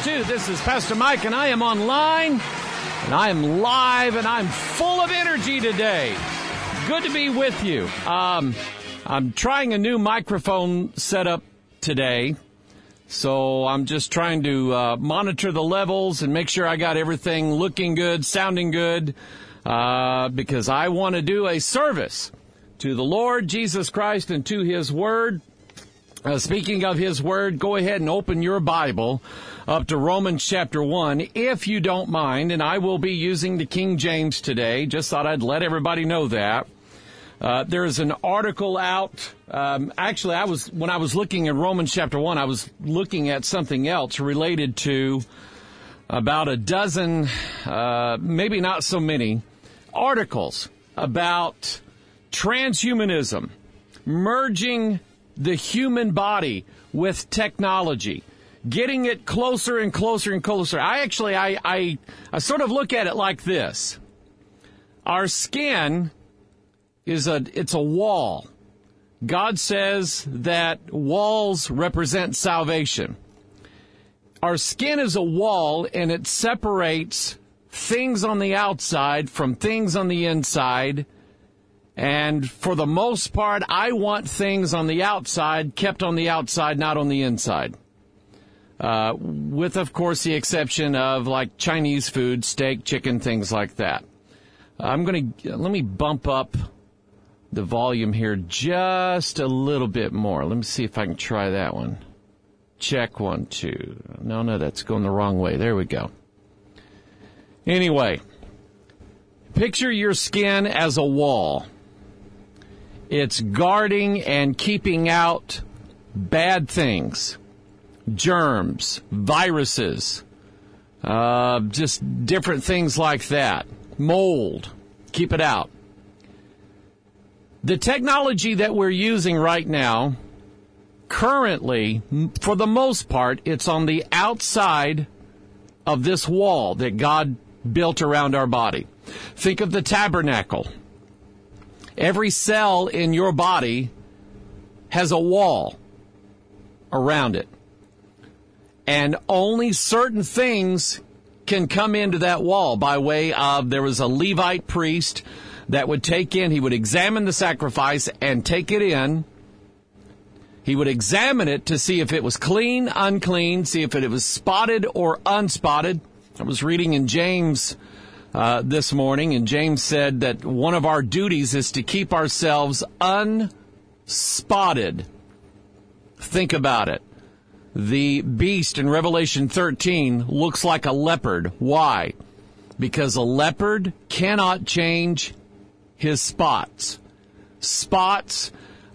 2. This is Pastor Mike, and I am online, and I am live, and I'm full of energy today. Good to be with you. I'm trying a new microphone setup today, so I'm just trying to monitor the levels and make sure I got everything looking good, sounding good, because I want to do a service to the Lord Jesus Christ and to His Word. Speaking of His Word, go ahead and open your Bible up to Romans chapter 1, if you don't mind, and I will be using the King James today. Just thought I'd let everybody know that. There is an article out. Actually, when I was looking at Romans chapter 1, I was looking at something else related to about a dozen, maybe not so many, articles about transhumanism, merging the human body with technology, getting it closer and closer and closer. I sort of look at it like this. Our skin it's a wall. God says that walls represent salvation. Our skin is a wall, and it separates things on the outside from things on the inside. And for the most part, I want things on the outside kept on the outside, not on the inside. With, of course, the exception of like Chinese food, steak, chicken, things like that. Let me bump up the volume here just a little bit more. Let me see if I can try that one. Check 1, 2. No, that's going the wrong way. There we go. Anyway, picture your skin as a wall. It's guarding and keeping out bad things, germs, viruses, just different things like that. Mold, keep it out. The technology that we're using right now, currently, for the most part, it's on the outside of this wall that God built around our body. Think of the tabernacle. Every cell in your body has a wall around it. And only certain things can come into that wall by way of, there was a Levite priest that would he would examine the sacrifice and take it in. He would examine it to see if it was clean, unclean, see if it was spotted or unspotted. I was reading in James this morning, and James said that one of our duties is to keep ourselves unspotted. Think about it. The beast in Revelation 13 looks like a leopard. Why? Because a leopard cannot change his spots. Spots,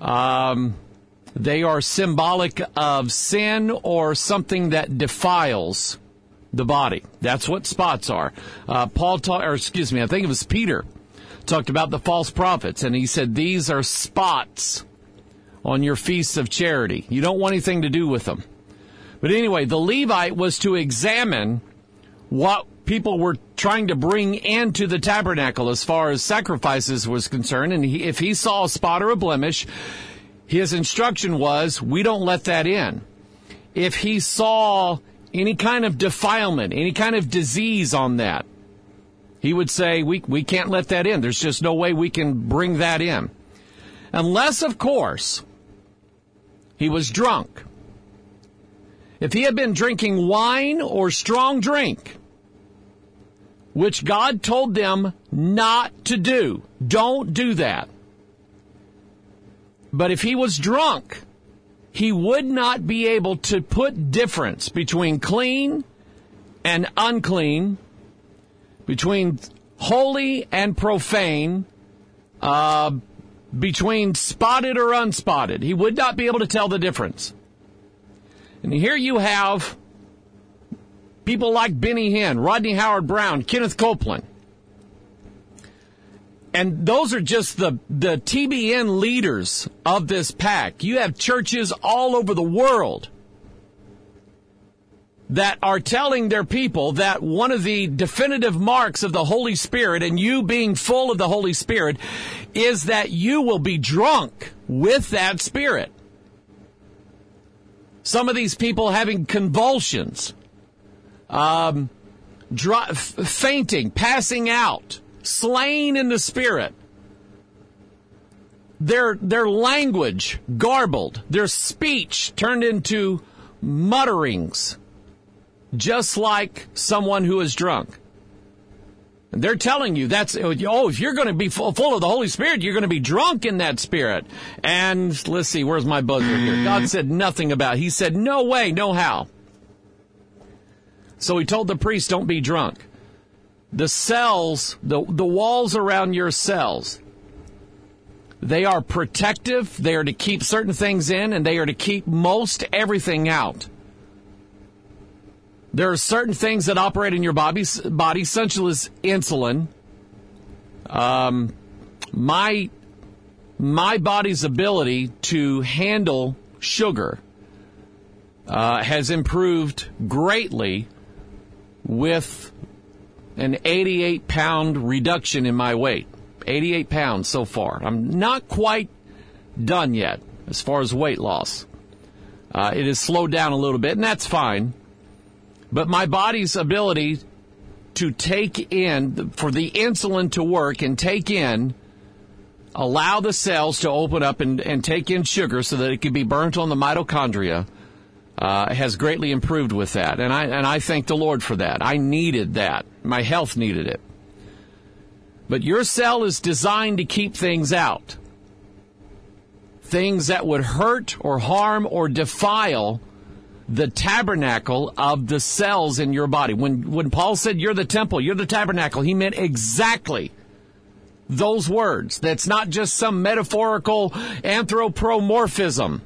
they are symbolic of sin or something that defiles the body. That's what spots are. I think it was Peter talked about the false prophets, and he said these are spots on your feasts of charity. You don't want anything to do with them. But anyway, the Levite was to examine what people were trying to bring into the tabernacle as far as sacrifices was concerned, and if he saw a spot or a blemish, his instruction was, we don't let that in. If he saw any kind of defilement, any kind of disease on that, he would say, we can't let that in. There's just no way we can bring that in. Unless, of course, he was drunk. If he had been drinking wine or strong drink, which God told them not to do, don't do that. But if he was drunk, he would not be able to put difference between clean and unclean, between holy and profane, between spotted or unspotted. He would not be able to tell the difference. And here you have people like Benny Hinn, Rodney Howard-Browne, Kenneth Copeland. And those are just the TBN leaders of this pack. You have churches all over the world that are telling their people that one of the definitive marks of the Holy Spirit and you being full of the Holy Spirit is that you will be drunk with that Spirit. Some of these people having convulsions. fainting, passing out, slain in the spirit. Their language garbled, their speech turned into mutterings, just like someone who is drunk. And they're telling you if you're going to be full of the Holy Spirit, you're going to be drunk in that spirit. And let's see, where's my buzzer here? God said nothing about it. He said, no way, no how. So he told the priest, don't be drunk. The cells, the walls around your cells, they are protective. They are to keep certain things in, and they are to keep most everything out. There are certain things that operate in your body such as insulin. My body's ability to handle sugar has improved greatly with an 88-pound reduction in my weight. 88 pounds so far. I'm not quite done yet as far as weight loss. It has slowed down a little bit, and that's fine. But my body's ability to take in, for the insulin to work and take in, allow the cells to open up and take in sugar so that it can be burnt on the mitochondria, has greatly improved with that. And I thank the Lord for that. I needed that. My health needed it. But your cell is designed to keep things out. Things that would hurt or harm or defile the tabernacle of the cells in your body. When Paul said you're the temple, you're the tabernacle, he meant exactly those words. That's not just some metaphorical anthropomorphism.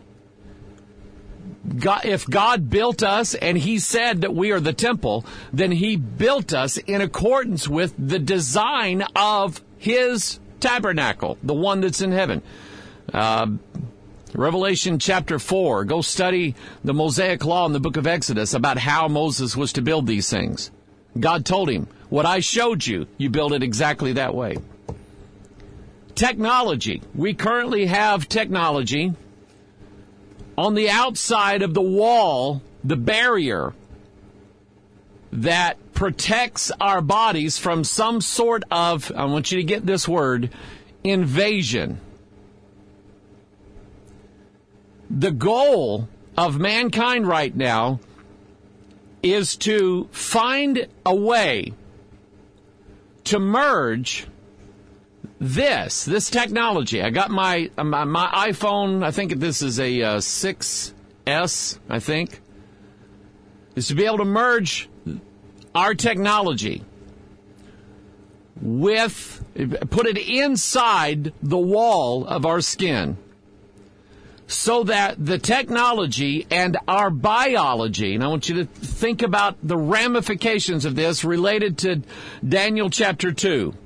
God, if God built us and he said that we are the temple, then he built us in accordance with the design of his tabernacle, the one that's in heaven. Revelation chapter 4, go study the Mosaic Law in the book of Exodus about how Moses was to build these things. God told him, what I showed you, you build it exactly that way. Technology. We currently have technology on the outside of the wall, the barrier that protects our bodies from some sort of, I want you to get this word, invasion. The goal of mankind right now is to find a way to merge this technology. I got my iPhone, I think this is a 6S, I think, is to be able to merge our technology put it inside the wall of our skin, so that the technology and our biology, and I want you to think about the ramifications of this related to Daniel chapter 2.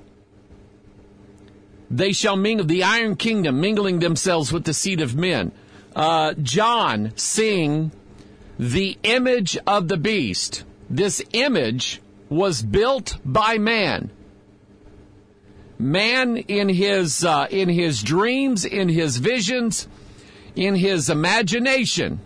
They shall mingle, the iron kingdom, mingling themselves with the seed of men. John seeing the image of the beast. This image was built by man. Man in his dreams, in his visions, in his imagination,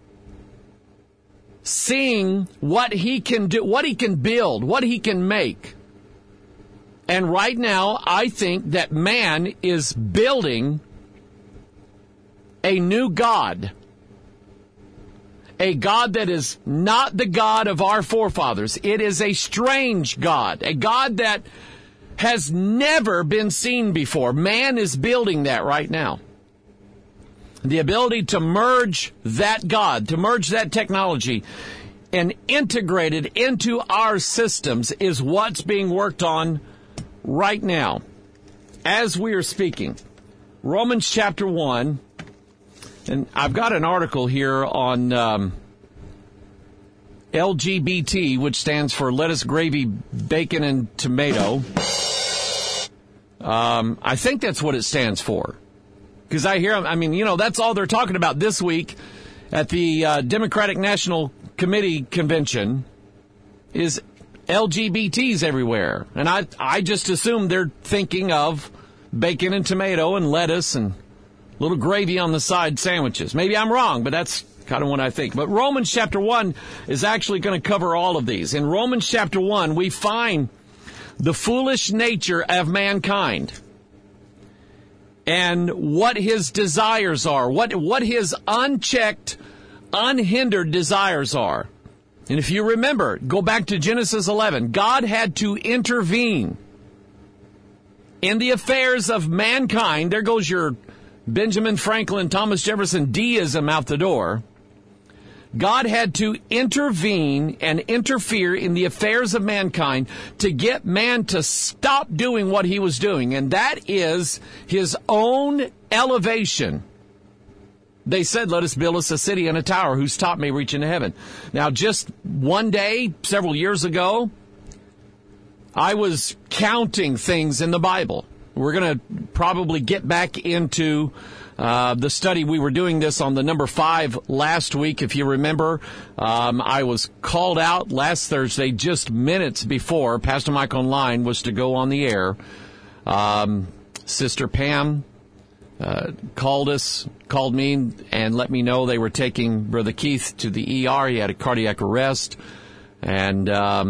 seeing what he can do, what he can build, what he can make. And right now, I think that man is building a new God. A God that is not the God of our forefathers. It is a strange God. A God that has never been seen before. Man is building that right now. The ability to merge that God, to merge that technology and integrate it into our systems is what's being worked on right now as we are speaking. Romans chapter 1, and I've got an article here on LGBT, which stands for lettuce, gravy, bacon, and tomato. I think that's what it stands for. Because I hear, that's all they're talking about this week at the Democratic National Committee convention is LGBTs everywhere. And I just assume they're thinking of bacon and tomato and lettuce and little gravy on the side sandwiches. Maybe I'm wrong, but that's kind of what I think. But Romans chapter 1 is actually going to cover all of these. In Romans chapter 1, we find the foolish nature of mankind and what his desires are, what his unchecked, unhindered desires are. And if you remember, go back to Genesis 11. God had to intervene in the affairs of mankind. There goes your Benjamin Franklin, Thomas Jefferson deism out the door. God had to intervene and interfere in the affairs of mankind to get man to stop doing what he was doing. And that is his own elevation. They said, let us build us a city and a tower whose top may reach into heaven. Now, just one day, several years ago, I was counting things in the Bible. We're going to probably get back into the study. We were doing this on the number 5 last week, if you remember. I was called out last Thursday, just minutes before Pastor Mike Online was to go on the air. Sister Pam called me and let me know they were taking Brother Keith to the ER. He had a cardiac arrest, and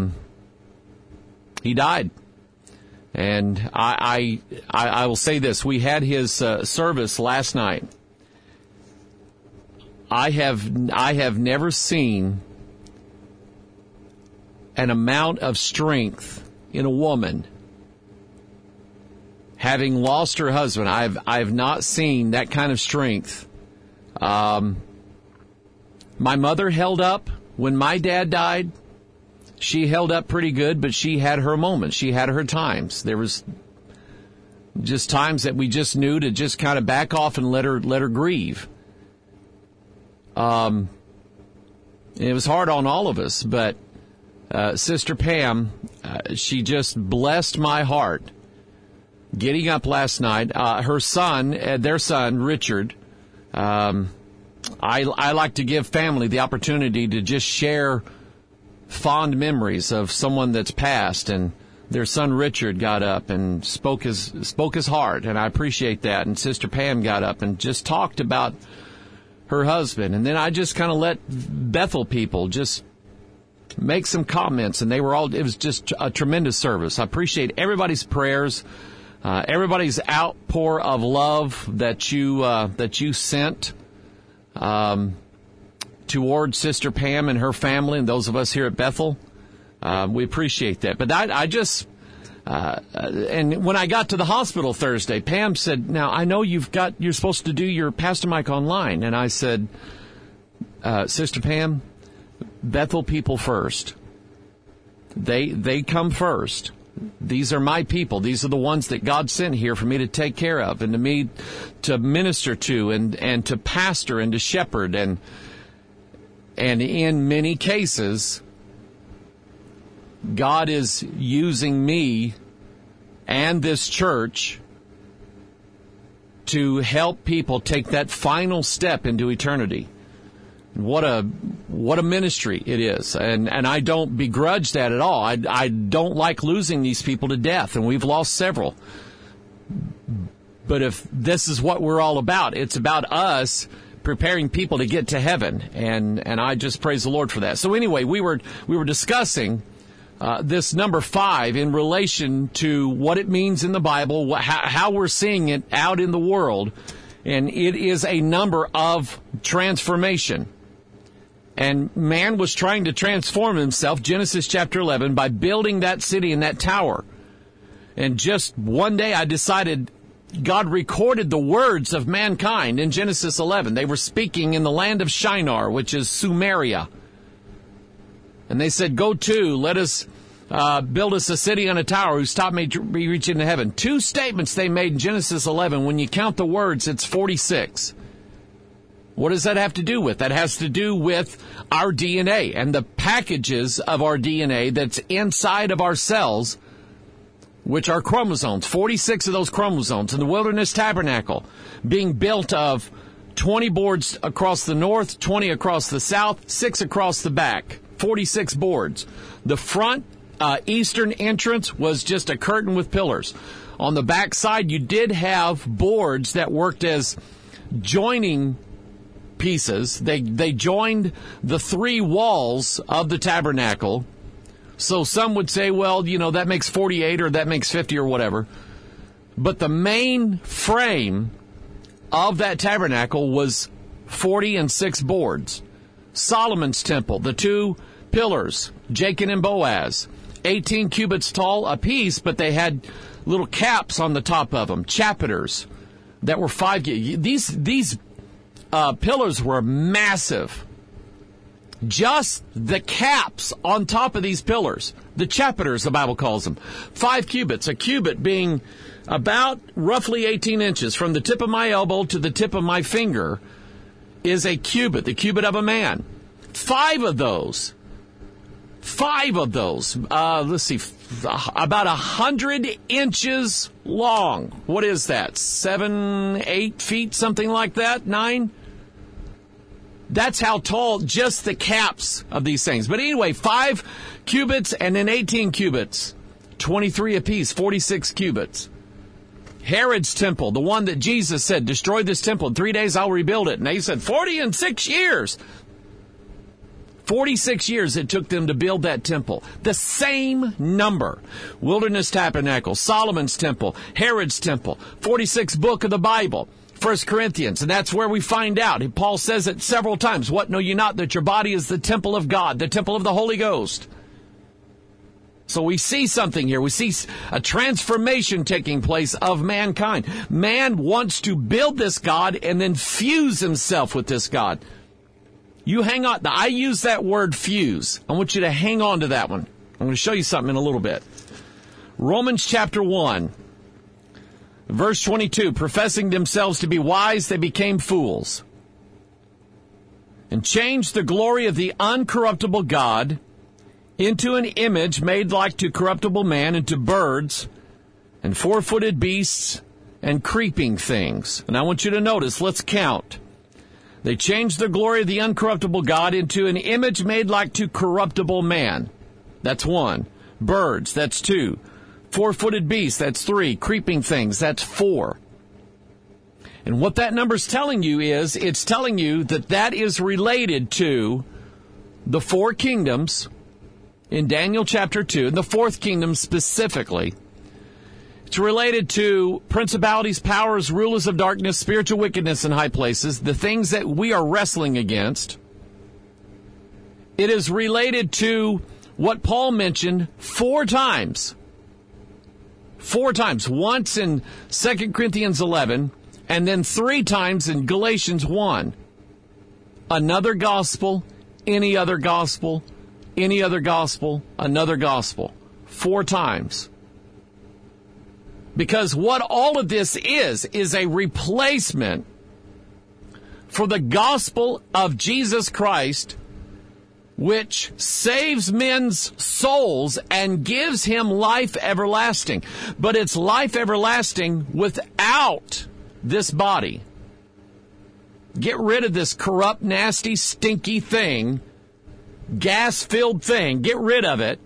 he died. And I will say this: we had his service last night. I have never seen an amount of strength in a woman. Having lost her husband, I have not seen that kind of strength. My mother held up when my dad died. She held up pretty good, but she had her moments. She had her times. There was just times that we just knew to just kind of back off and let her grieve. And it was hard on all of us, but Sister Pam, she just blessed my heart. Getting up last night, her son, their son, Richard, I like to give family the opportunity to just share fond memories of someone that's passed, and their son Richard got up and spoke his heart, and I appreciate that. And Sister Pam got up and just talked about her husband, and then I just kind of let Bethel people just make some comments, and it was just a tremendous service. I appreciate everybody's prayers. Everybody's outpour of love that you sent toward Sister Pam and her family and those of us here at Bethel. We appreciate that. But I just and when I got to the hospital Thursday, Pam said, "Now I know you're supposed to do your Pastor Mike Online," and I said, "Sister Pam, Bethel people first. They come first. These are my people. These are the ones that God sent here for me to take care of and to me to minister to and to pastor and to shepherd. And in many cases, God is using me and this church to help people take that final step into eternity." What a ministry it is. And I don't begrudge that at all. I don't like losing these people to death, and we've lost several. But if this is what we're all about, it's about us preparing people to get to heaven. And I just praise the Lord for that. So anyway, we were discussing this number 5 in relation to what it means in the Bible, how we're seeing it out in the world. And it is a number of transformation. And man was trying to transform himself, Genesis chapter 11, by building that city and that tower. And just one day I decided God recorded the words of mankind in Genesis 11. They were speaking in the land of Shinar, which is Sumeria. And they said, "Go to, let us build us a city and a tower whose top may be reached into heaven." 2 statements they made in Genesis 11. When you count the words, it's 46. What does that have to do with? That has to do with our DNA and the packages of our DNA that's inside of our cells, which are chromosomes. 46 of those chromosomes in the Wilderness Tabernacle being built of 20 boards across the north, 20 across the south, 6 across the back. 46 boards. The front eastern entrance was just a curtain with pillars. On the back side, you did have boards that worked as joining pieces. They joined the 3 walls of the tabernacle. So some would say, well, that makes 48 or that makes 50 or whatever. But the main frame of that tabernacle was 40 and 6 boards. Solomon's temple, the 2 pillars, Jachin and Boaz, 18 cubits tall apiece, but they had little caps on the top of them, chapiters that were 5. These pillars were massive. Just the caps on top of these pillars, the chapiters, the Bible calls them, 5 cubits, a cubit being about roughly 18 inches from the tip of my elbow to the tip of my finger is a cubit, the cubit of a man. 5 of those, let's see, about 100 inches long. What is that? 7, 8 feet, something like that? 9? That's how tall just the caps of these things. But anyway, 5 cubits and then 18 cubits, 23 apiece, 46 cubits. Herod's temple, the one that Jesus said, destroy this temple, in 3 days I'll rebuild it. And they said, 46 years. 46 years it took them to build that temple. The same number. Wilderness Tabernacle, Solomon's temple, Herod's temple, 46th book of the Bible, 1 Corinthians. And that's where we find out. Paul says it several times. What, know you not that your body is the temple of God, the temple of the Holy Ghost? So we see something here. We see a transformation taking place of mankind. Man wants to build this God and then fuse himself with this God. You hang on. I use that word fuse. I want you to hang on to that one. I'm going to show you something in a little bit. Romans chapter 1, verse 22, professing themselves to be wise, they became fools and changed the glory of the uncorruptible God into an image made like to corruptible man, and to birds and 4-footed beasts and creeping things. And I want you to notice, let's count. They changed the glory of the uncorruptible God into an image made like to corruptible man. That's 1. Birds, that's 2. 4-footed beasts, that's 3. Creeping things, that's 4. And what that number's telling you is, it's telling you that that is related to the 4 kingdoms in Daniel chapter 2, and the 4th kingdom specifically. It's related to principalities, powers, rulers of darkness, spiritual wickedness in high places, the things that we are wrestling against. It is related to what Paul mentioned 4 times. 4 times. Once in 2 Corinthians 11, and then 3 times in Galatians 1. Another gospel, any other gospel, any other gospel, another gospel. 4 times. Because what all of this is a replacement for the gospel of Jesus Christ, which saves men's souls and gives him life everlasting. But it's life everlasting without this body. Get rid of this corrupt, nasty, stinky thing, gas-filled thing. Get rid of it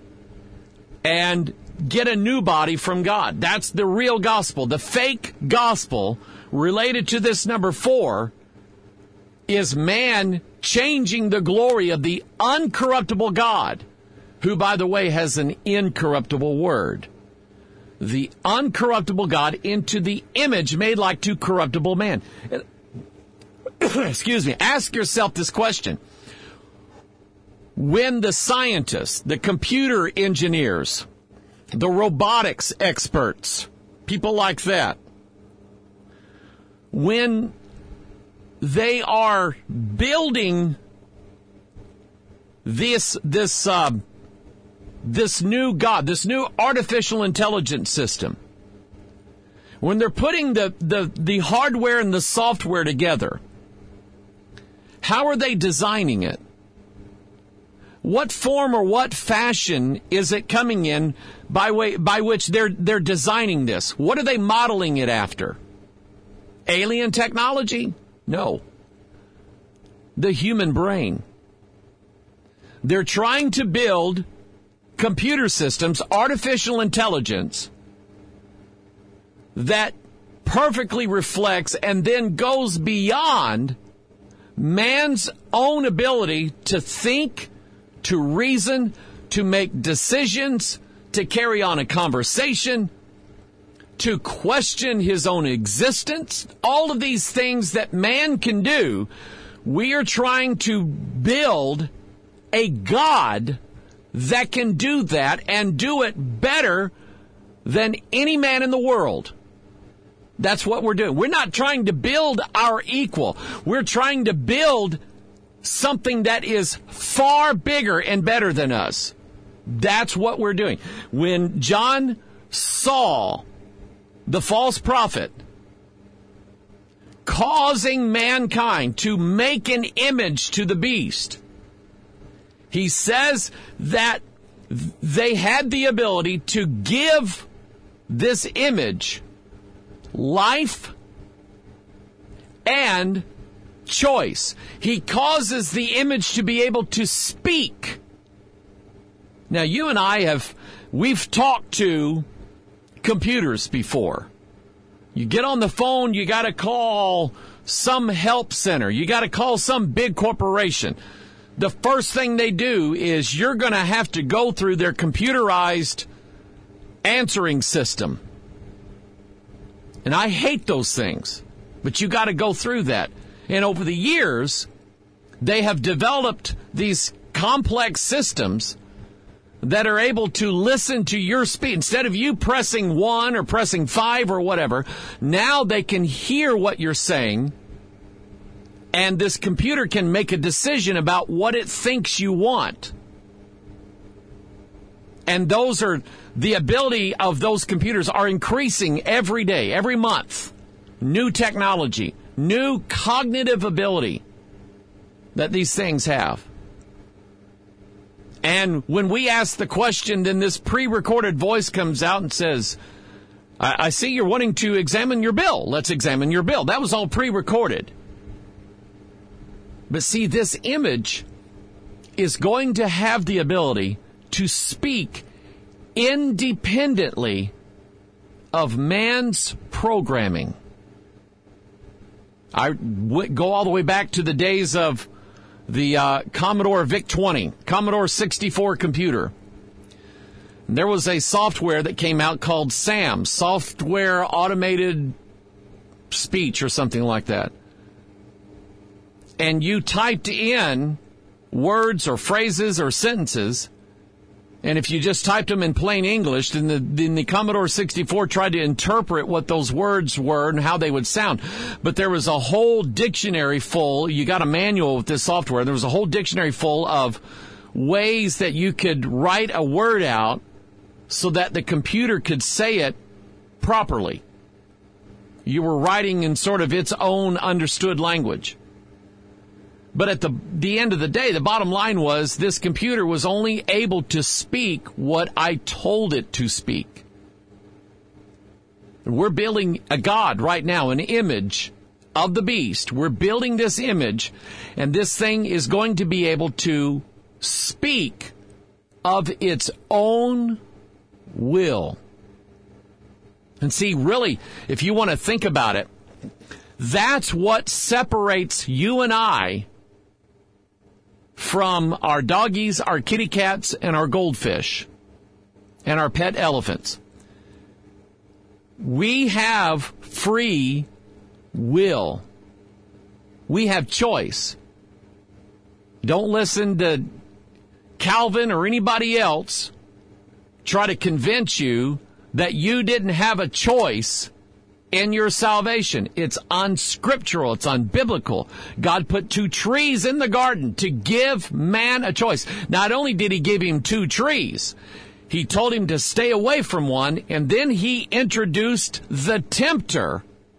and get a new body from God. That's the real gospel. The fake gospel related to this number 4 is man changing the glory of the uncorruptible God, who, by the way, has an incorruptible word. The uncorruptible God into the image made like to corruptible man. Excuse me. Ask yourself this question. When the scientists, the computer engineers, the robotics experts, people like that, when they are building this new God, this new artificial intelligence system, when they're putting the hardware and the software together, how are they designing it? What form or what fashion is it coming in by which they're designing this? What are they modeling it after? Alien technology? No. The human brain. They're trying to build computer systems, artificial intelligence, that perfectly reflects and then goes beyond man's own ability to think, to reason, to make decisions, to carry on a conversation, to question his own existence, all of these things that man can do, we are trying to build a God that can do that and do it better than any man in the world. That's what we're doing. We're not trying to build our equal. We're trying to build something that is far bigger and better than us. That's what we're doing. When John saw the false prophet causing mankind to make an image to the beast, he says that they had the ability to give this image life and choice. He causes the image to be able to speak. Now, you and I we've talked to computers before. You get on the phone, you got to call some help center. You got to call some big corporation. The first thing they do is you're going to have to go through their computerized answering system. And I hate those things, but you got to go through that. And over the years, they have developed these complex systems that are able to listen to your speech. Instead of you pressing 1 or pressing 5 or whatever, now they can hear what you're saying, and this computer can make a decision about what it thinks you want. And the ability of those computers are increasing every day, every month. New technology, new cognitive ability that these things have. And when we ask the question, then this pre-recorded voice comes out and says, I see you're wanting to examine your bill. Let's examine your bill. That was all pre-recorded. But see, this image is going to have the ability to speak independently of man's programming. I go all the way back to the days of the Commodore VIC-20, Commodore 64 computer. And there was a software that came out called SAM, Software Automated Speech or something like that. And you typed in words or phrases or sentences, and if you just typed them in plain English, then the Commodore 64 tried to interpret what those words were and how they would sound. But there was a whole dictionary full, you got a manual with this software, there was a whole dictionary full of ways that you could write a word out so that the computer could say it properly. You were writing in sort of its own understood language. But at the end of the day, the bottom line was this computer was only able to speak what I told it to speak. We're building a God right now, an image of the beast. We're building this image, and this thing is going to be able to speak of its own will. And see, really, if you want to think about it, that's what separates you and I from our doggies, our kitty cats, and our goldfish, and our pet elephants. We have free will. We have choice. Don't listen to Calvin or anybody else try to convince you that you didn't have a choice in your salvation. It's unscriptural. It's unbiblical. God put 2 trees in the garden to give man a choice. Not only did he give him 2 trees, he told him to stay away from one, and then he introduced the tempter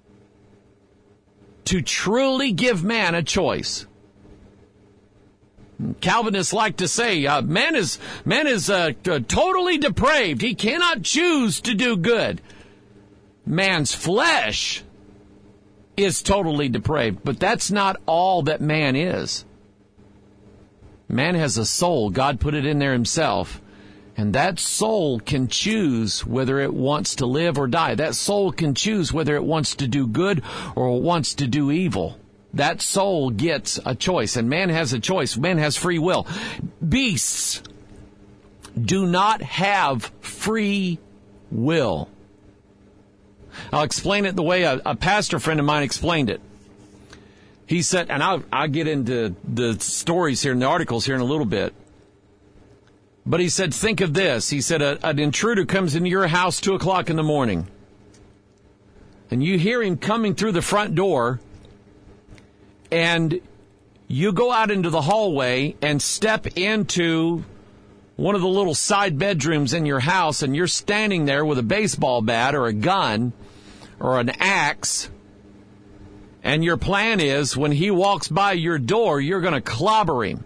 to truly give man a choice. Calvinists like to say, man is totally depraved. He cannot choose to do good. Man's flesh is totally depraved, but that's not all that man is. Man has a soul. God put it in there himself, and that soul can choose whether it wants to live or die. That soul can choose whether it wants to do good or wants to do evil. that soul gets a choice, and man has a choice. Man has free will. Beasts do not have free will. I'll explain it the way a pastor friend of mine explained it. He said, and I'll get into the stories here and the articles here in a little bit. But he said, think of this. He said, an intruder comes into your house 2 o'clock in the morning. And you hear him coming through the front door. And you go out into the hallway and step into one of the little side bedrooms in your house. And you're standing there with a baseball bat or a gun or an axe. And your plan is, when he walks by your door, you're going to clobber him.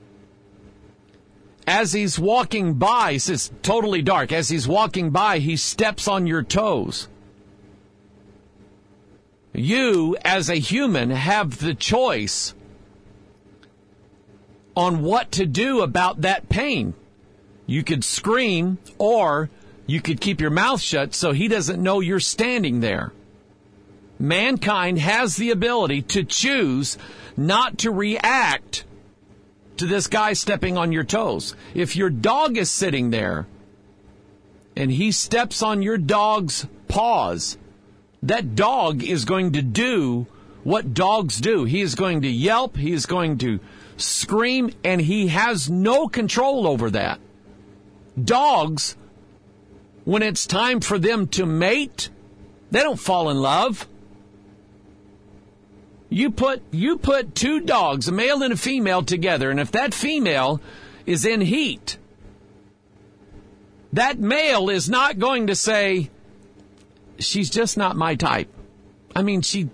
As he's walking by, it's totally dark. As he's walking by, he steps on your toes. You, as a human, have the choice on what to do about that pain. You could scream, or you could keep your mouth shut so he doesn't know you're standing there. Mankind has the ability to choose not to react to this guy stepping on your toes. If your dog is sitting there and he steps on your dog's paws, that dog is going to do what dogs do. He is going to yelp, he is going to scream, and he has no control over that. Dogs, when it's time for them to mate, they don't fall in love. You put two dogs, a male and a female, together, and if that female is in heat, that male is not going to say, she's just not my type. I mean, she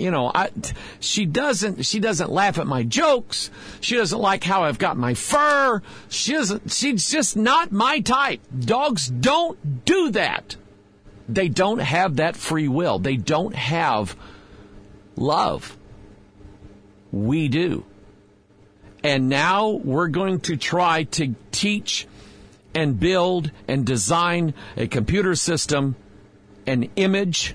doesn't laugh at my jokes. She doesn't like how I've got my fur. She's just not my type. Dogs don't do that. They don't have that free will. They don't have love. We do. And now we're going to try to teach and build and design a computer system, an image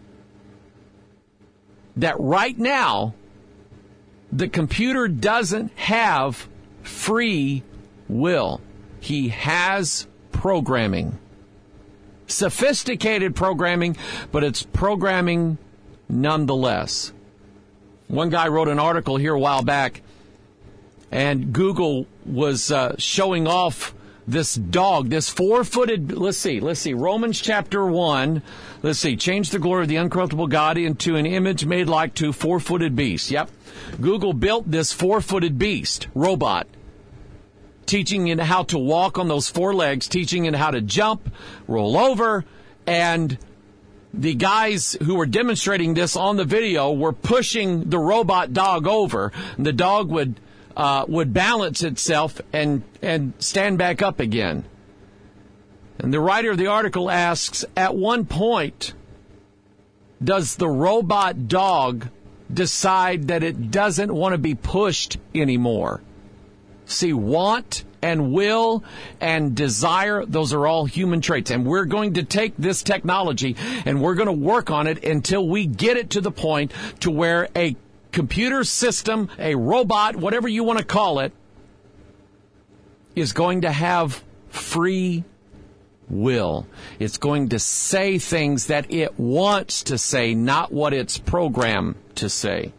that right now the computer doesn't have free will. He has programming. Sophisticated programming, but it's programming nonetheless. One guy wrote an article here a while back, and Google was showing off this dog, this four-footed, let's see, Romans chapter 1, change the glory of the uncorruptible God into an image made like to four-footed beasts. Yep. Google built this four-footed beast, robot, teaching it how to walk on those four legs, teaching it how to jump, roll over, and the guys who were demonstrating this on the video were pushing the robot dog over. And the dog would balance itself and stand back up again. And the writer of the article asks, at one point, does the robot dog decide that it doesn't want to be pushed anymore? See, want and will and desire, those are all human traits. And we're going to take this technology and we're going to work on it until we get it to the point to where a computer system, a robot, whatever you want to call it, is going to have free will. It's going to say things that it wants to say, not what it's programmed to say.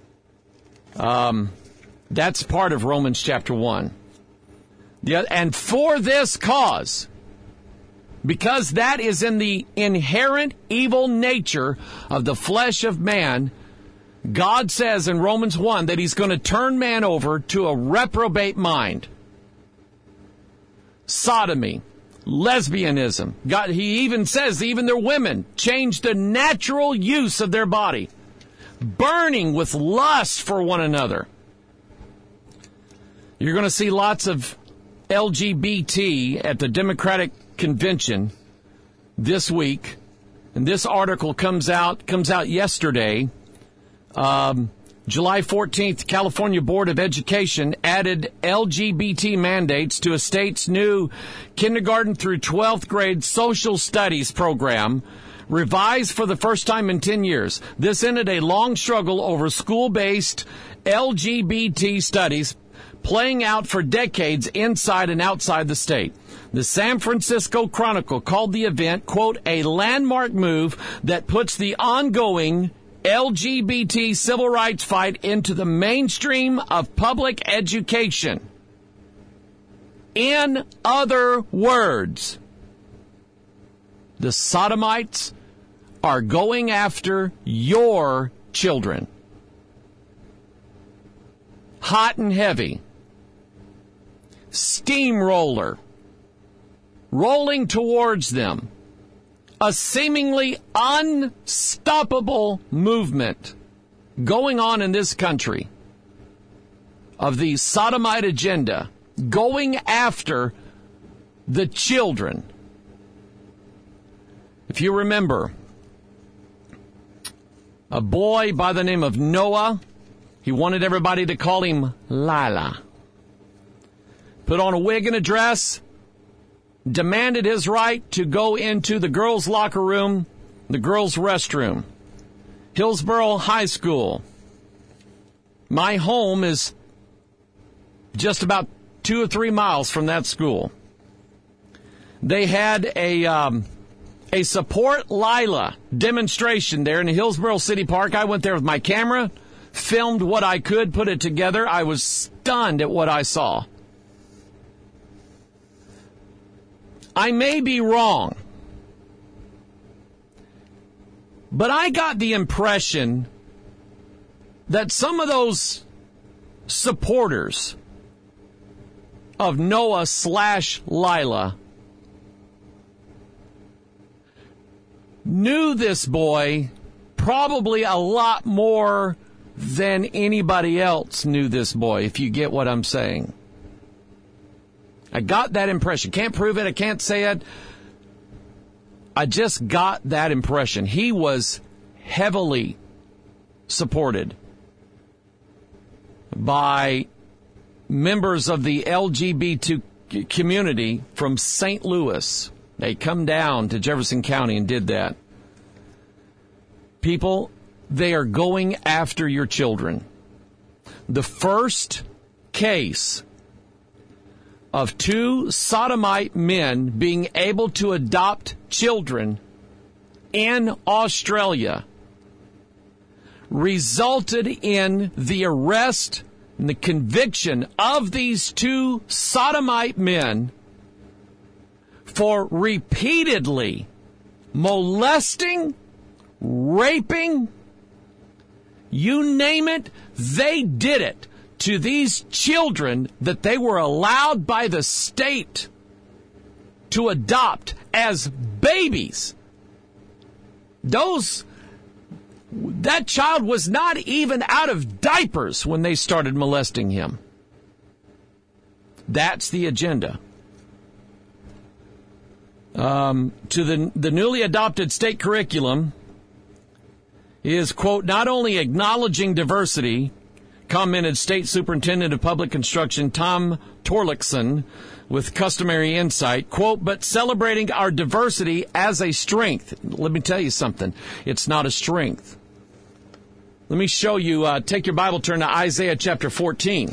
That's part of Romans chapter 1. And for this cause, because that is in the inherent evil nature of the flesh of man, God says in Romans 1 that he's going to turn man over to a reprobate mind. Sodomy, lesbianism. God, he even says even their women change the natural use of their body, burning with lust for one another. You're going to see lots of LGBT at the Democratic Convention this week. And this article comes out yesterday. July 14th, California Board of Education added LGBT mandates to a state's new kindergarten through 12th grade social studies program, revised for the first time in 10 years. This ended a long struggle over school-based LGBT studies playing out for decades inside and outside the state. The San Francisco Chronicle called the event, quote, a landmark move that puts the ongoing LGBT civil rights fight into the mainstream of public education. In other words, the sodomites are going after your children. Hot and heavy. Steamroller. Rolling towards them. A seemingly unstoppable movement going on in this country of the sodomite agenda, going after the children. If you remember, a boy by the name of Noah, he wanted everybody to call him Lila. Put on a wig and a dress, demanded his right to go into the girls' locker room, the girls' restroom. Hillsborough High School. My home is just about 2 or 3 miles from that school. They had a support Lila demonstration there in the Hillsborough City Park. I went there with my camera, filmed what I could, put it together. I was stunned at what I saw. I may be wrong, but I got the impression that some of those supporters of Noah/Lila knew this boy probably a lot more than anybody else knew this boy, if you get what I'm saying. I got that impression. Can't prove it. I can't say it. I just got that impression. He was heavily supported by members of the LGBT community from St. Louis. They come down to Jefferson County and did that. People, they are going after your children. The first case of 2 sodomite men being able to adopt children in Australia resulted in the arrest and the conviction of these 2 sodomite men for repeatedly molesting, raping, you name it, they did it to these children that they were allowed by the state to adopt as babies. That child was not even out of diapers when they started molesting him. That's the agenda. To the newly adopted state curriculum is, quote, not only acknowledging diversity, commented State Superintendent of Public Construction Tom Torlakson with customary insight, quote, but celebrating our diversity as a strength. Let me tell you something. It's not a strength. Let me show you, take your Bible, turn to Isaiah chapter 14.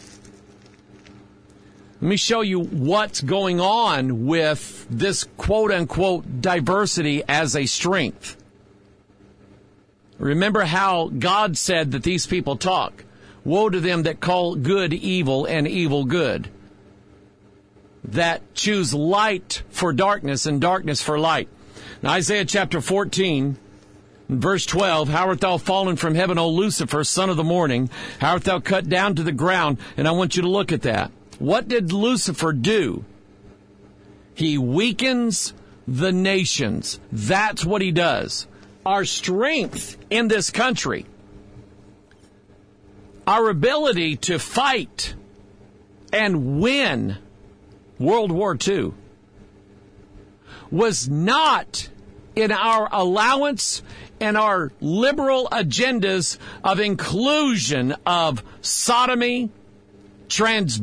Let me show you what's going on with this quote-unquote diversity as a strength. Remember how God said that these people talk. Woe to them that call good evil and evil good, that choose light for darkness and darkness for light. Now, Isaiah chapter 14, verse 12, how art thou fallen from heaven, O Lucifer, son of the morning? How art thou cut down to the ground? And I want you to look at that. What did Lucifer do? He weakens the nations. That's what he does. Our strength in this country, our ability to fight and win World War II, was not in our allowance and our liberal agendas of inclusion of sodomy,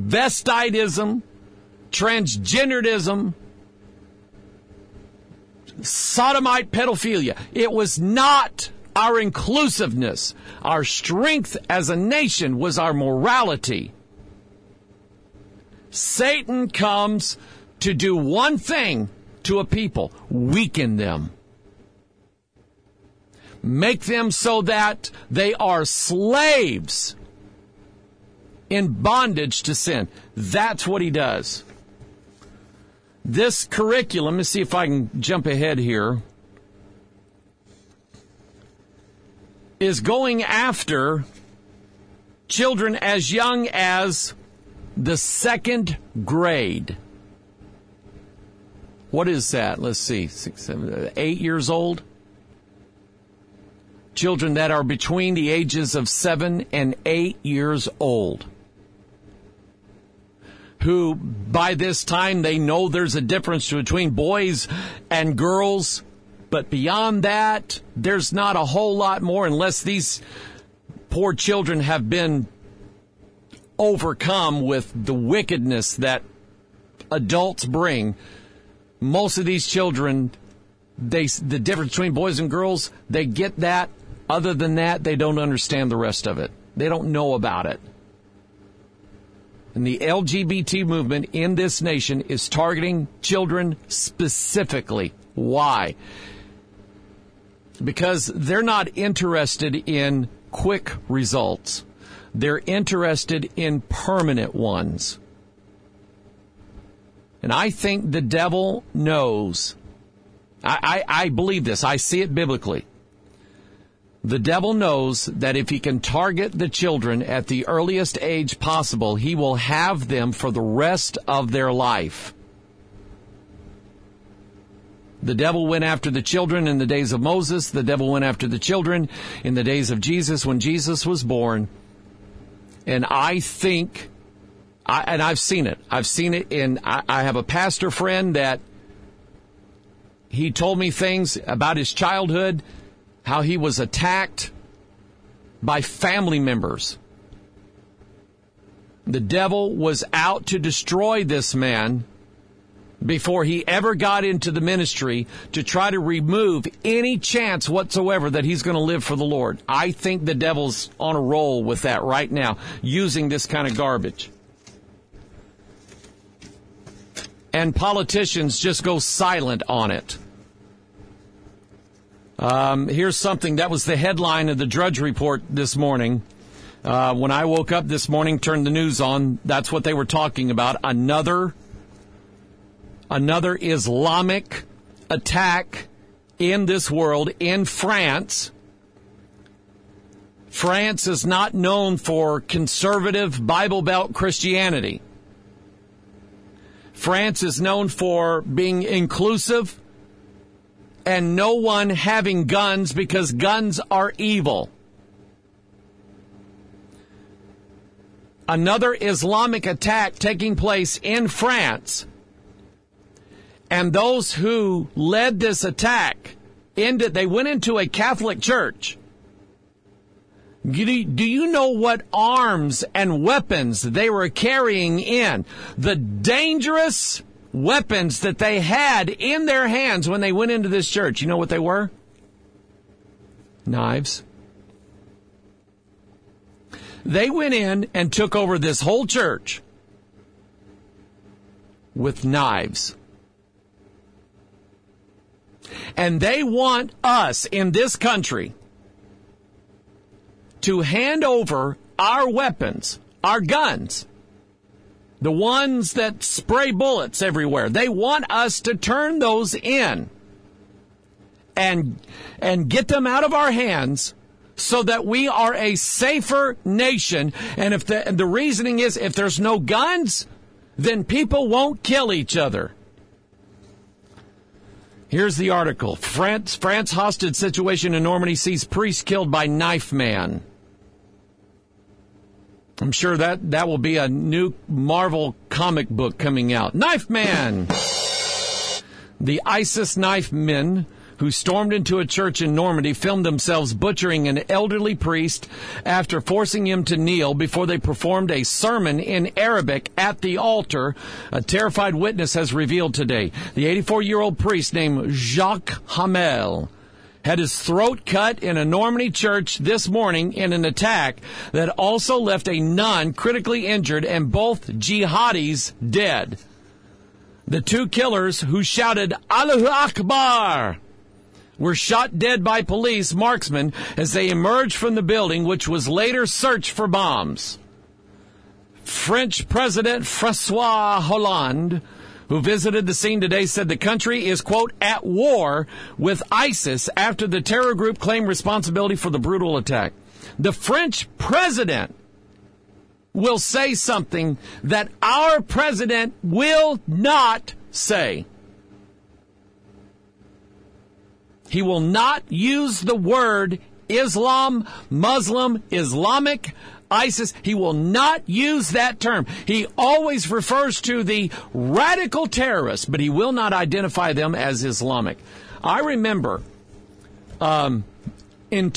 transvestitism, transgenderism, sodomite pedophilia. It was not our inclusiveness. Our strength as a nation was our morality. Satan comes to do one thing to a people: weaken them. Make them so that they are slaves in bondage to sin. That's what he does. This curriculum, let's see if I can jump ahead here, is going after children as young as the second grade. What is that? Let's see, 6, 7, 8 years old? Children that are between the ages of 7 and 8 years old, who by this time they know there's a difference between boys and girls, but beyond that, there's not a whole lot more unless these poor children have been overcome with the wickedness that adults bring. Most of these children, the difference between boys and girls, they get that. Other than that, they don't understand the rest of it. They don't know about it. And the LGBT movement in this nation is targeting children specifically. Why? Because they're not interested in quick results. They're interested in permanent ones. And I think the devil knows. I believe this. I see it biblically. The devil knows that if he can target the children at the earliest age possible, he will have them for the rest of their life. The devil went after the children in the days of Moses. The devil went after the children in the days of Jesus when Jesus was born. And I think, and I've seen it. I've seen it I have a pastor friend that he told me things about his childhood, how he was attacked by family members. The devil was out to destroy this man before he ever got into the ministry, to try to remove any chance whatsoever that he's going to live for the Lord. I think the devil's on a roll with that right now, using this kind of garbage. And politicians just go silent on it. Here's something that was the headline of the Drudge Report this morning. When I woke up this morning, turned the news on, that's what they were talking about. Another Islamic attack in this world in France. France is not known for conservative Bible Belt Christianity. France is known for being inclusive and no one having guns because guns are evil. Another Islamic attack taking place in France. And those who led this attack, they went into a Catholic church. Do you know what arms and weapons they were carrying in? The dangerous weapons that they had in their hands when they went into this church. You know what they were? Knives. They went in and took over this whole church with knives. And they want us in this country to hand over our weapons, our guns, the ones that spray bullets everywhere. They want us to turn those in and get them out of our hands so that we are a safer nation. And if the reasoning is if there's no guns, then people won't kill each other. Here's the article. France hostage situation in Normandy sees priest killed by knife man. I'm sure that will be a new Marvel comic book coming out. Knife Man! The ISIS knife men who stormed into a church in Normandy filmed themselves butchering an elderly priest after forcing him to kneel before they performed a sermon in Arabic at the altar, a terrified witness has revealed today. The 84-year-old priest named Jacques Hamel had his throat cut in a Normandy church this morning in an attack that also left a nun critically injured and both jihadis dead. The two killers who shouted Allahu Akbar were shot dead by police marksmen as they emerged from the building, which was later searched for bombs. French President François Hollande, who visited the scene today, said the country is, quote, at war with ISIS after the terror group claimed responsibility for the brutal attack. The French president will say something that our president will not say. He will not use the word Islam, Muslim, Islamic, ISIS. He will not use that term. He always refers to the radical terrorists, but he will not identify them as Islamic. I remember in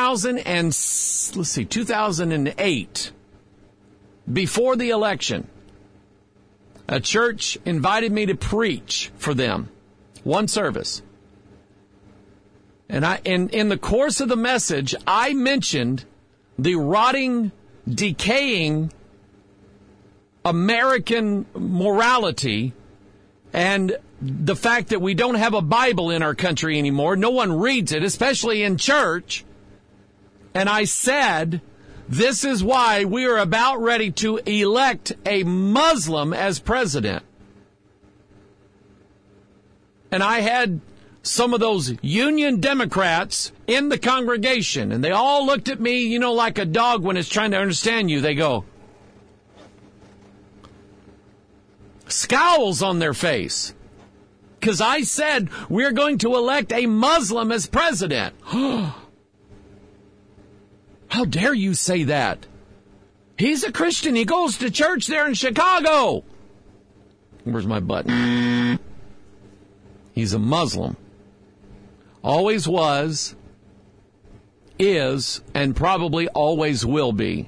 2008, before the election, a church invited me to preach for them, one service. And in the course of the message, I mentioned the rotting, decaying American morality and the fact that we don't have a Bible in our country anymore. No one reads it, especially in church. And I said, this is why we are about ready to elect a Muslim as president. And I had some of those Union Democrats in the congregation, and they all looked at me, you know, like a dog when it's trying to understand you. They go, scowls on their face, because I said we're going to elect a Muslim as president. How dare you say that? He's a Christian. He goes to church there in Chicago. Where's my button? He's a Muslim. Always was, is, and probably always will be.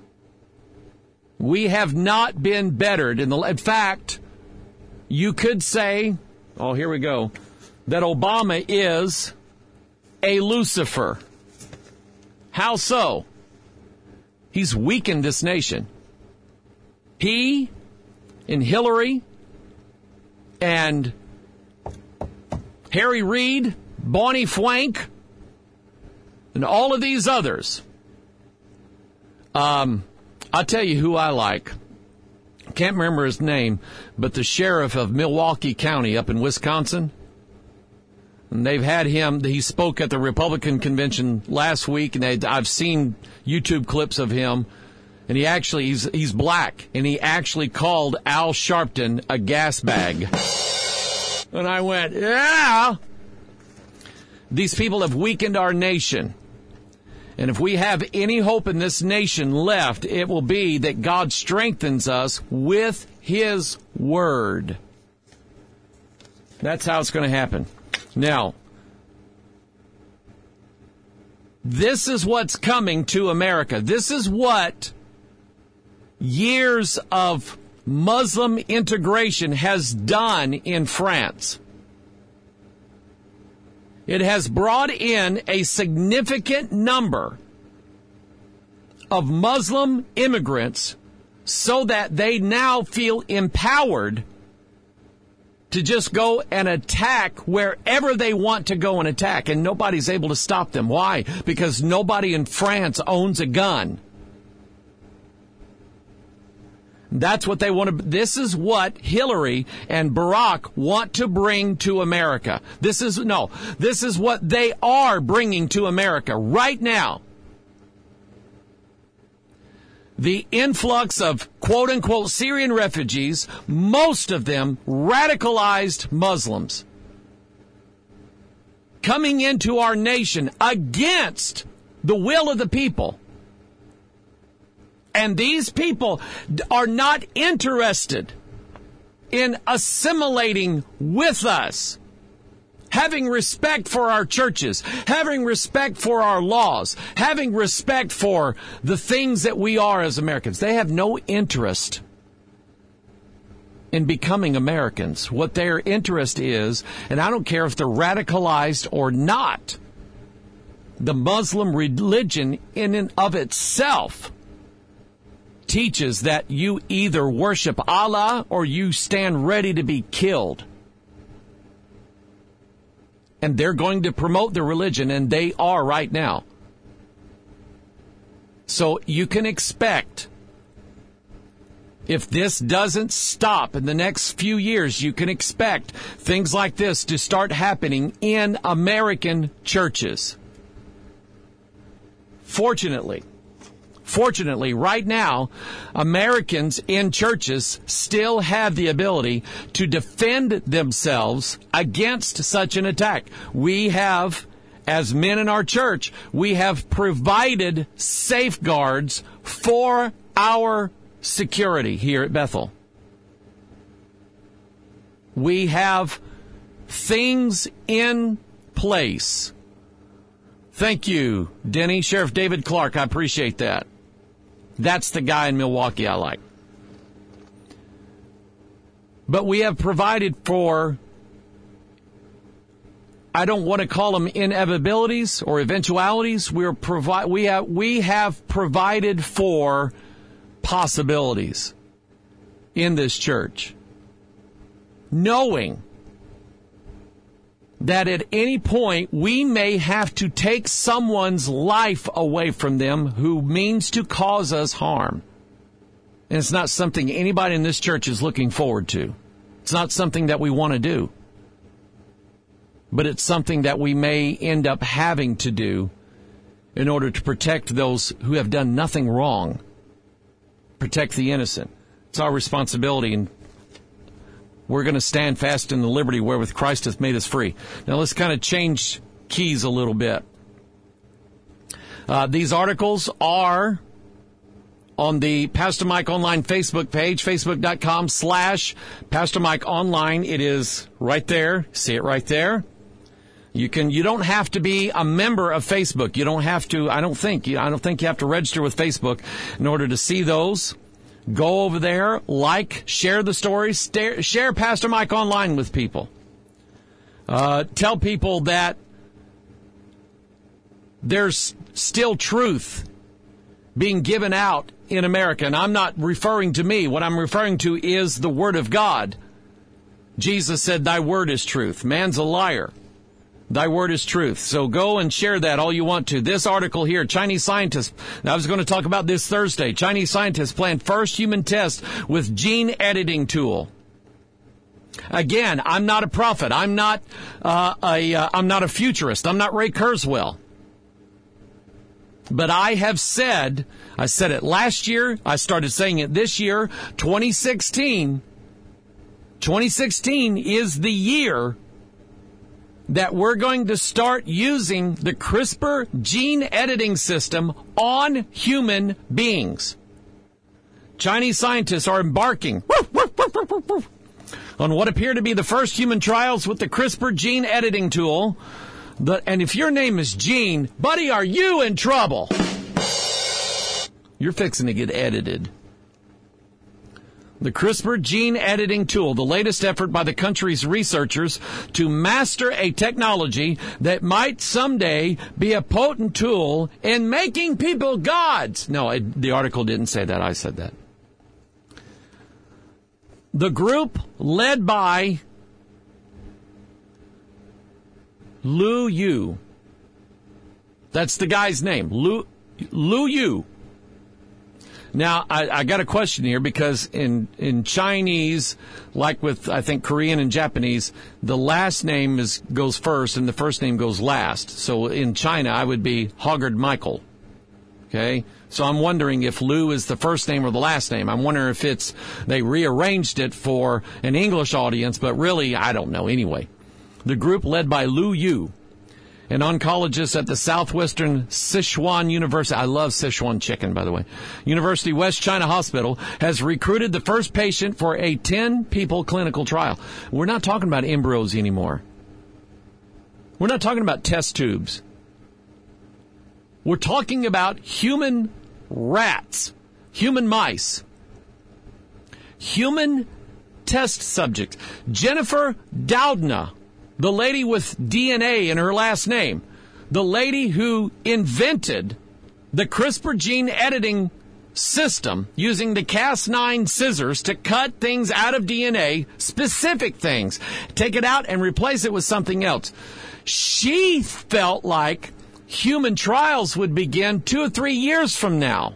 We have not been bettered. In fact, you could say, oh, here we go, that Obama is a Lucifer. How so? He's weakened this nation. He and Hillary and Harry Reid, Bonnie Frank, and all of these others. I'll tell you who I like. I can't remember his name, but the sheriff of Milwaukee County up in Wisconsin. And they've had him. He spoke at the Republican convention last week, and I've seen YouTube clips of him. And he's black, and he actually called Al Sharpton a gas bag. And I went, yeah. These people have weakened our nation. And if we have any hope in this nation left, it will be that God strengthens us with His Word. That's how it's going to happen. Now, this is what's coming to America. This is what years of Muslim integration has done in France. It has brought in a significant number of Muslim immigrants so that they now feel empowered to just go and attack wherever they want to go and attack, and nobody's able to stop them. Why? Because nobody in France owns a gun. That's what they want to. This is what Hillary and Barack want to bring to America. This is what they are bringing to America right now. The influx of quote-unquote Syrian refugees, most of them radicalized Muslims, coming into our nation against the will of the people. And these people are not interested in assimilating with us having respect for our churches, having respect for our laws, having respect for the things that we are as Americans. They have no interest in becoming Americans. What their interest is, and I don't care if they're radicalized or not, the Muslim religion in and of itself teaches that you either worship Allah or you stand ready to be killed. And they're going to promote their religion, and they are right now. So you can expect, if this doesn't stop in the next few years, you can expect things like this to start happening in American churches. Fortunately, right now, Americans in churches still have the ability to defend themselves against such an attack. We have, as men in our church, we have provided safeguards for our security here at Bethel. We have things in place. Thank you, Denny. Sheriff David Clark, I appreciate that. That's the guy in Milwaukee I like. But we have provided for, I don't want to call them inevitabilities or eventualities. We have provided for possibilities in this church, knowing that at any point we may have to take someone's life away from them who means to cause us harm. And it's not something anybody in this church is looking forward to. It's not something that we want to do. But it's something that we may end up having to do in order to protect those who have done nothing wrong. Protect the innocent. It's our responsibility, and we're going to stand fast in the liberty wherewith Christ hath made us free. Now let's kind of change keys a little bit. These articles are on the Pastor Mike Online Facebook page, facebook.com/Pastor Mike Online. It is right there. See it right there. You don't have to be a member of Facebook. You don't have to, I don't think you have to register with Facebook in order to see those. Go over there, like, share the stories, share Pastor Mike Online with people. Tell people that there's still truth being given out in America. And I'm not referring to me. What I'm referring to is the Word of God. Jesus said, "Thy word is truth." Man's a liar. Thy word is truth. So go and share that all you want to. This article here, Chinese scientists, I was going to talk about this Thursday. Chinese scientists plan first human test with gene editing tool. Again, I'm not a prophet. I'm not a futurist. I'm not Ray Kurzweil. But I said it last year. I started saying it this year. 2016 is the year that we're going to start using the CRISPR gene editing system on human beings. Chinese scientists are embarking on what appear to be the first human trials with the CRISPR gene editing tool. And if your name is Gene, buddy, are you in trouble? You're fixing to get edited. The CRISPR gene editing tool, the latest effort by the country's researchers to master a technology that might someday be a potent tool in making people gods. No, the article didn't say that. I said that. The group led by Lu Yu. That's the guy's name. Lu Yu. Now, I got a question here because in Chinese, like with, I think, Korean and Japanese, the last name goes first and the first name goes last. So in China, I would be Hoggard Michael. Okay? So I'm wondering if Lu is the first name or the last name. I'm wondering if they rearranged it for an English audience, but really, I don't know. Anyway, the group led by Lu Yu, an oncologist at the Southwestern Sichuan University. I love Sichuan chicken, by the way. University West China Hospital has recruited the first patient for a 10-people clinical trial. We're not talking about embryos anymore. We're not talking about test tubes. We're talking about human rats, human mice, human test subjects. Jennifer Doudna, the lady with DNA in her last name, the lady who invented the CRISPR gene editing system using the Cas9 scissors to cut things out of DNA, specific things, take it out and replace it with something else. She felt like human trials would begin 2 or 3 years from now.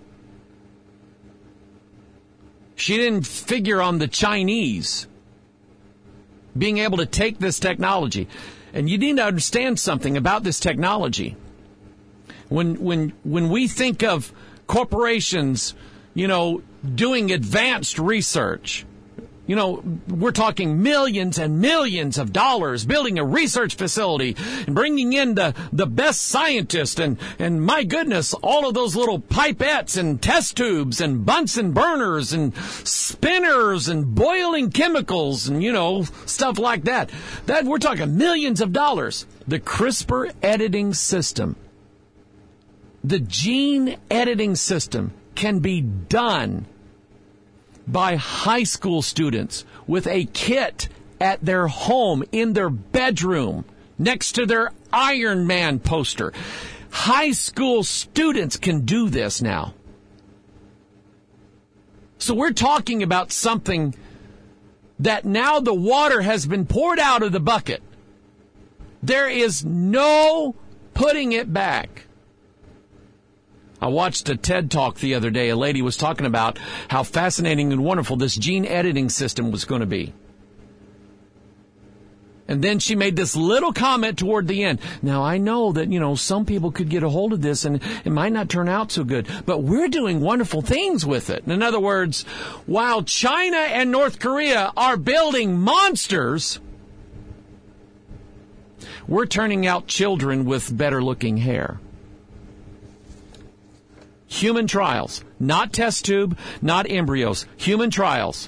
She didn't figure on the Chinese being able to take this technology. And you need to understand something about this technology. When we think of corporations, doing advanced research, we're talking millions and millions of dollars building a research facility and bringing in the best scientists and my goodness, all of those little pipettes and test tubes and Bunsen burners and spinners and boiling chemicals and, stuff like that. That we're talking millions of dollars. The CRISPR editing system, the gene editing system can be done by high school students with a kit at their home, in their bedroom, next to their Iron Man poster. High school students can do this now. So we're talking about something that now the water has been poured out of the bucket. There is no putting it back. I watched a TED Talk the other day. A lady was talking about how fascinating and wonderful this gene editing system was going to be. And then she made this little comment toward the end. Now, I know that, some people could get a hold of this and it might not turn out so good, but we're doing wonderful things with it. In other words, while China and North Korea are building monsters, we're turning out children with better looking hair. Human trials, not test tube, not embryos, human trials.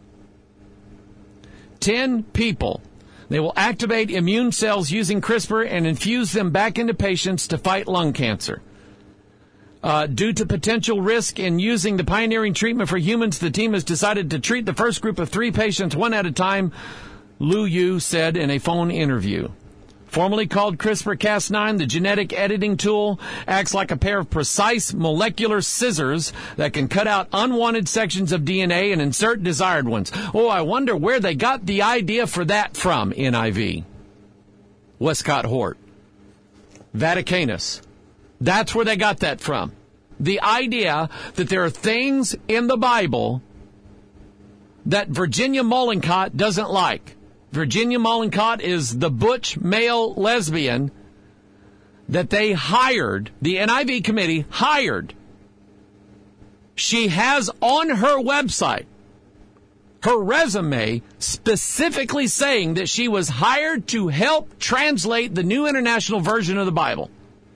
10 people. They will activate immune cells using CRISPR and infuse them back into patients to fight lung cancer. Due to potential risk in using the pioneering treatment for humans, the team has decided to treat the first group of 3 patients one at a time, Lu Yu said in a phone interview. Formerly called CRISPR-Cas9, the genetic editing tool acts like a pair of precise molecular scissors that can cut out unwanted sections of DNA and insert desired ones. Oh, I wonder where they got the idea for that from, NIV. Westcott Hort. Vaticanus. That's where they got that from. The idea that there are things in the Bible that Virginia Mollenkott doesn't like. Virginia Mollenkott is the butch male lesbian that they hired, the NIV committee hired. She has on her website her resume specifically saying that she was hired to help translate the New International Version of the Bible.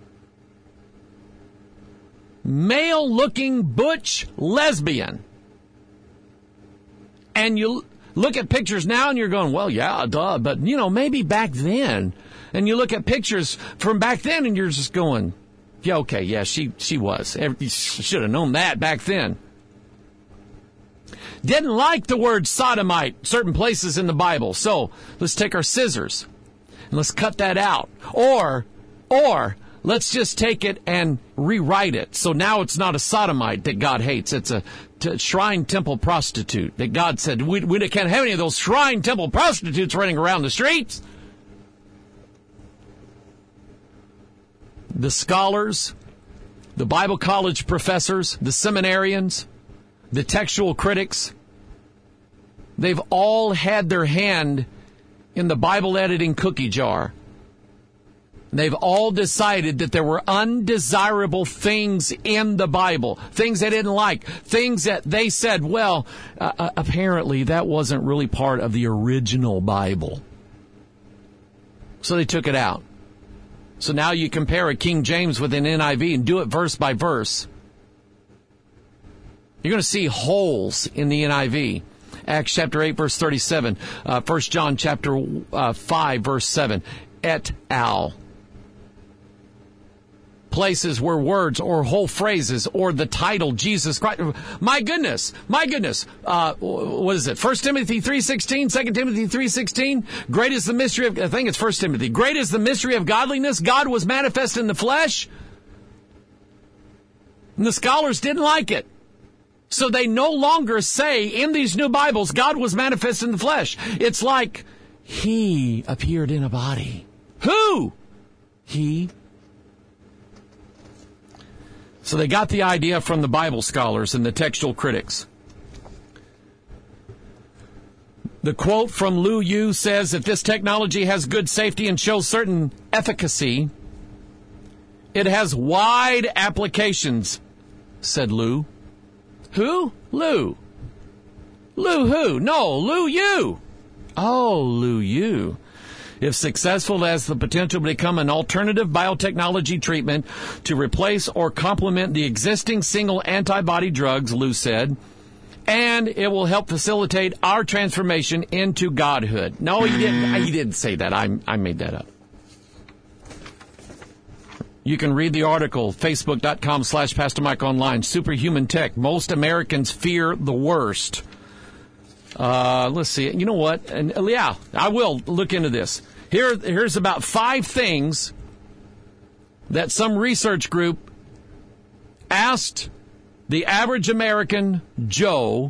Male-looking butch lesbian. And you look at pictures now and you're going, well, yeah, duh, but, maybe back then. And you look at pictures from back then and you're just going, yeah, okay, yeah, she was. You should have known that back then. Didn't like the word sodomite, certain places in the Bible. So let's take our scissors and let's cut that out. Or let's just take it and rewrite it. So now it's not a sodomite that God hates. It's a shrine temple prostitute that God said, we can't have any of those shrine temple prostitutes running around the streets. The scholars, the Bible college professors, the seminarians, the textual critics, they've all had their hand in the Bible editing cookie jar. They've all decided that there were undesirable things in the Bible, things they didn't like, things that they said, well, apparently that wasn't really part of the original Bible. So they took it out. So now you compare a King James with an NIV and do it verse by verse. You're going to see holes in the NIV. Acts chapter 8, verse 37, 1 John chapter 5, verse 7. et al. Places where words or whole phrases or the title Jesus Christ. My goodness. What is it? 1 Timothy 3:16, 2 Timothy 3:16. Great is the mystery of, I think it's 1 Timothy. Great is the mystery of godliness. God was manifest in the flesh. And the scholars didn't like it. So they no longer say in these new Bibles, God was manifest in the flesh. It's like, he appeared in a body. Who? He. So they got the idea from the Bible scholars and the textual critics. The quote from Lu Yu says, if this technology has good safety and shows certain efficacy, it has wide applications, said Lu. Who? Lu. Lu who? No, Lu Yu. Oh, Lu Yu. If successful, it has the potential to become an alternative biotechnology treatment to replace or complement the existing single antibody drugs, Lu said, and it will help facilitate our transformation into godhood. No, he didn't say that. I made that up. You can read the article, facebook.com/Pastor Mike Online, Superhuman Tech. Most Americans fear the worst. Let's see. You know what? And yeah, I will look into this. Here's about 5 things that some research group asked the average American Joe,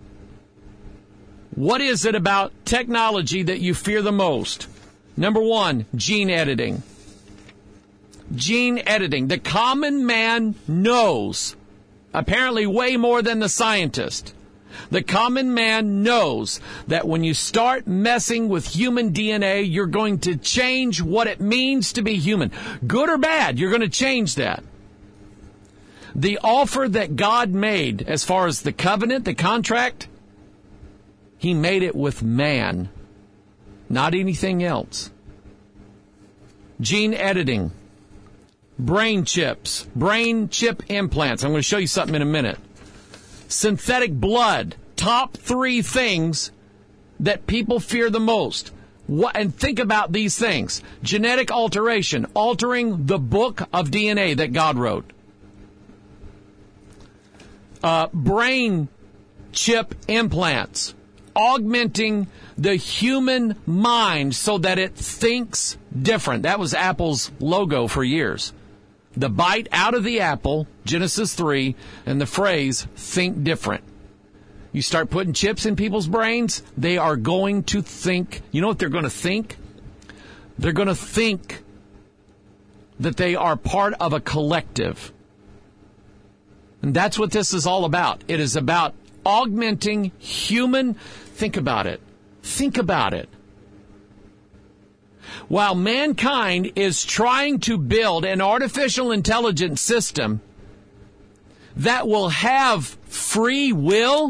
what is it about technology that you fear the most? Number 1, gene editing. Gene editing. The common man knows, apparently way more than the scientist. The common man knows that when you start messing with human DNA, you're going to change what it means to be human. Good or bad, you're going to change that. The offer that God made as far as the covenant, the contract, he made it with man, not anything else. Gene editing, brain chips, brain chip implants. I'm going to show you something in a minute. Synthetic blood, top 3 things that people fear the most. And think about these things. Genetic alteration, altering the book of DNA that God wrote. Brain chip implants, augmenting the human mind so that it thinks different. That was Apple's logo for years. The bite out of the apple, Genesis 3, and the phrase, think different. You start putting chips in people's brains, they are going to think. You know what they're going to think? They're going to think that they are part of a collective. And that's what this is all about. It is about augmenting human. Think about it. Think about it. While mankind is trying to build an artificial intelligence system that will have free will,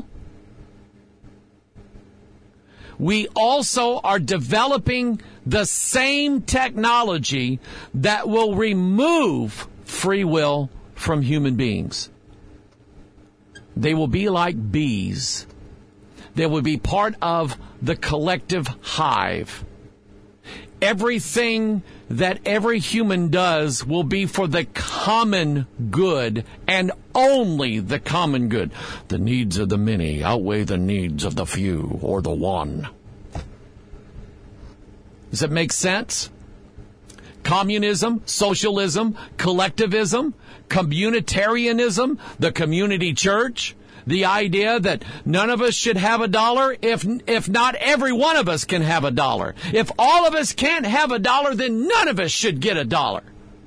we also are developing the same technology that will remove free will from human beings. They will be like bees. They will be part of the collective hive. Everything that every human does will be for the common good and only the common good. The needs of the many outweigh the needs of the few or the one. Does that make sense? Communism, socialism, collectivism, communitarianism, the community church, the idea that none of us should have a dollar, if not every one of us can have a dollar. If all of us can't have a dollar, then none of us should get a dollar.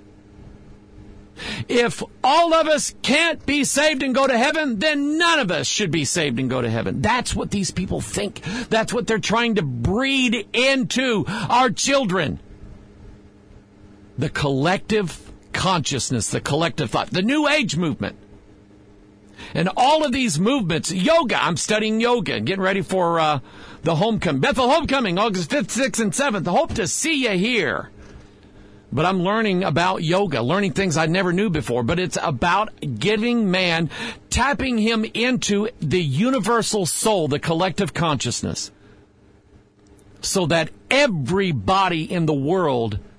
If all of us can't be saved and go to heaven, then none of us should be saved and go to heaven. That's what these people think. That's what they're trying to breed into our children. The collective consciousness, the collective thought, the New Age movement. And all of these movements, yoga, I'm studying yoga and getting ready for the homecoming. Bethel Homecoming, August 5th, 6th, and 7th. I hope to see you here. But I'm learning about yoga, learning things I never knew before. But it's about giving man, tapping him into the universal soul, the collective consciousness, so that everybody in the world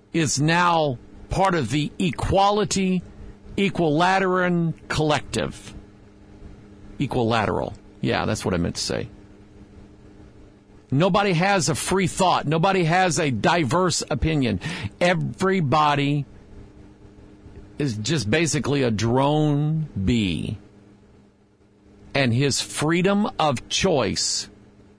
is now part of the Equality Equilateral Collective. Equilateral. Yeah, that's what I meant to say. Nobody has a free thought. Nobody has a diverse opinion. Everybody is just basically a drone bee. And his freedom of choice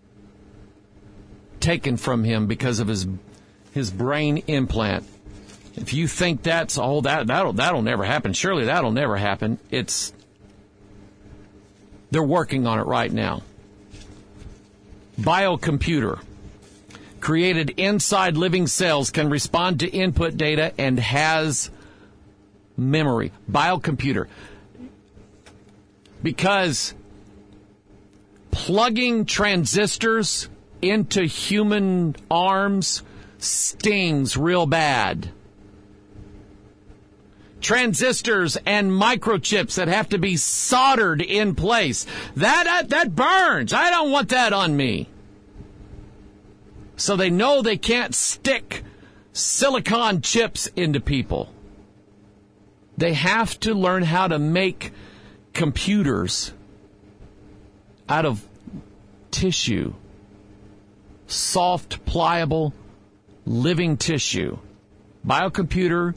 taken from him because of his brain implant. If you think that'll never happen, surely that'll never happen. They're working on it right now. Biocomputer created inside living cells can respond to input data and has memory. Biocomputer. Because plugging transistors into human arms stings real bad. Transistors and microchips that have to be soldered in place. That burns. I don't want that on me. So they know they can't stick silicon chips into people. They have to learn how to make computers out of tissue. Soft, pliable, living tissue. Biocomputer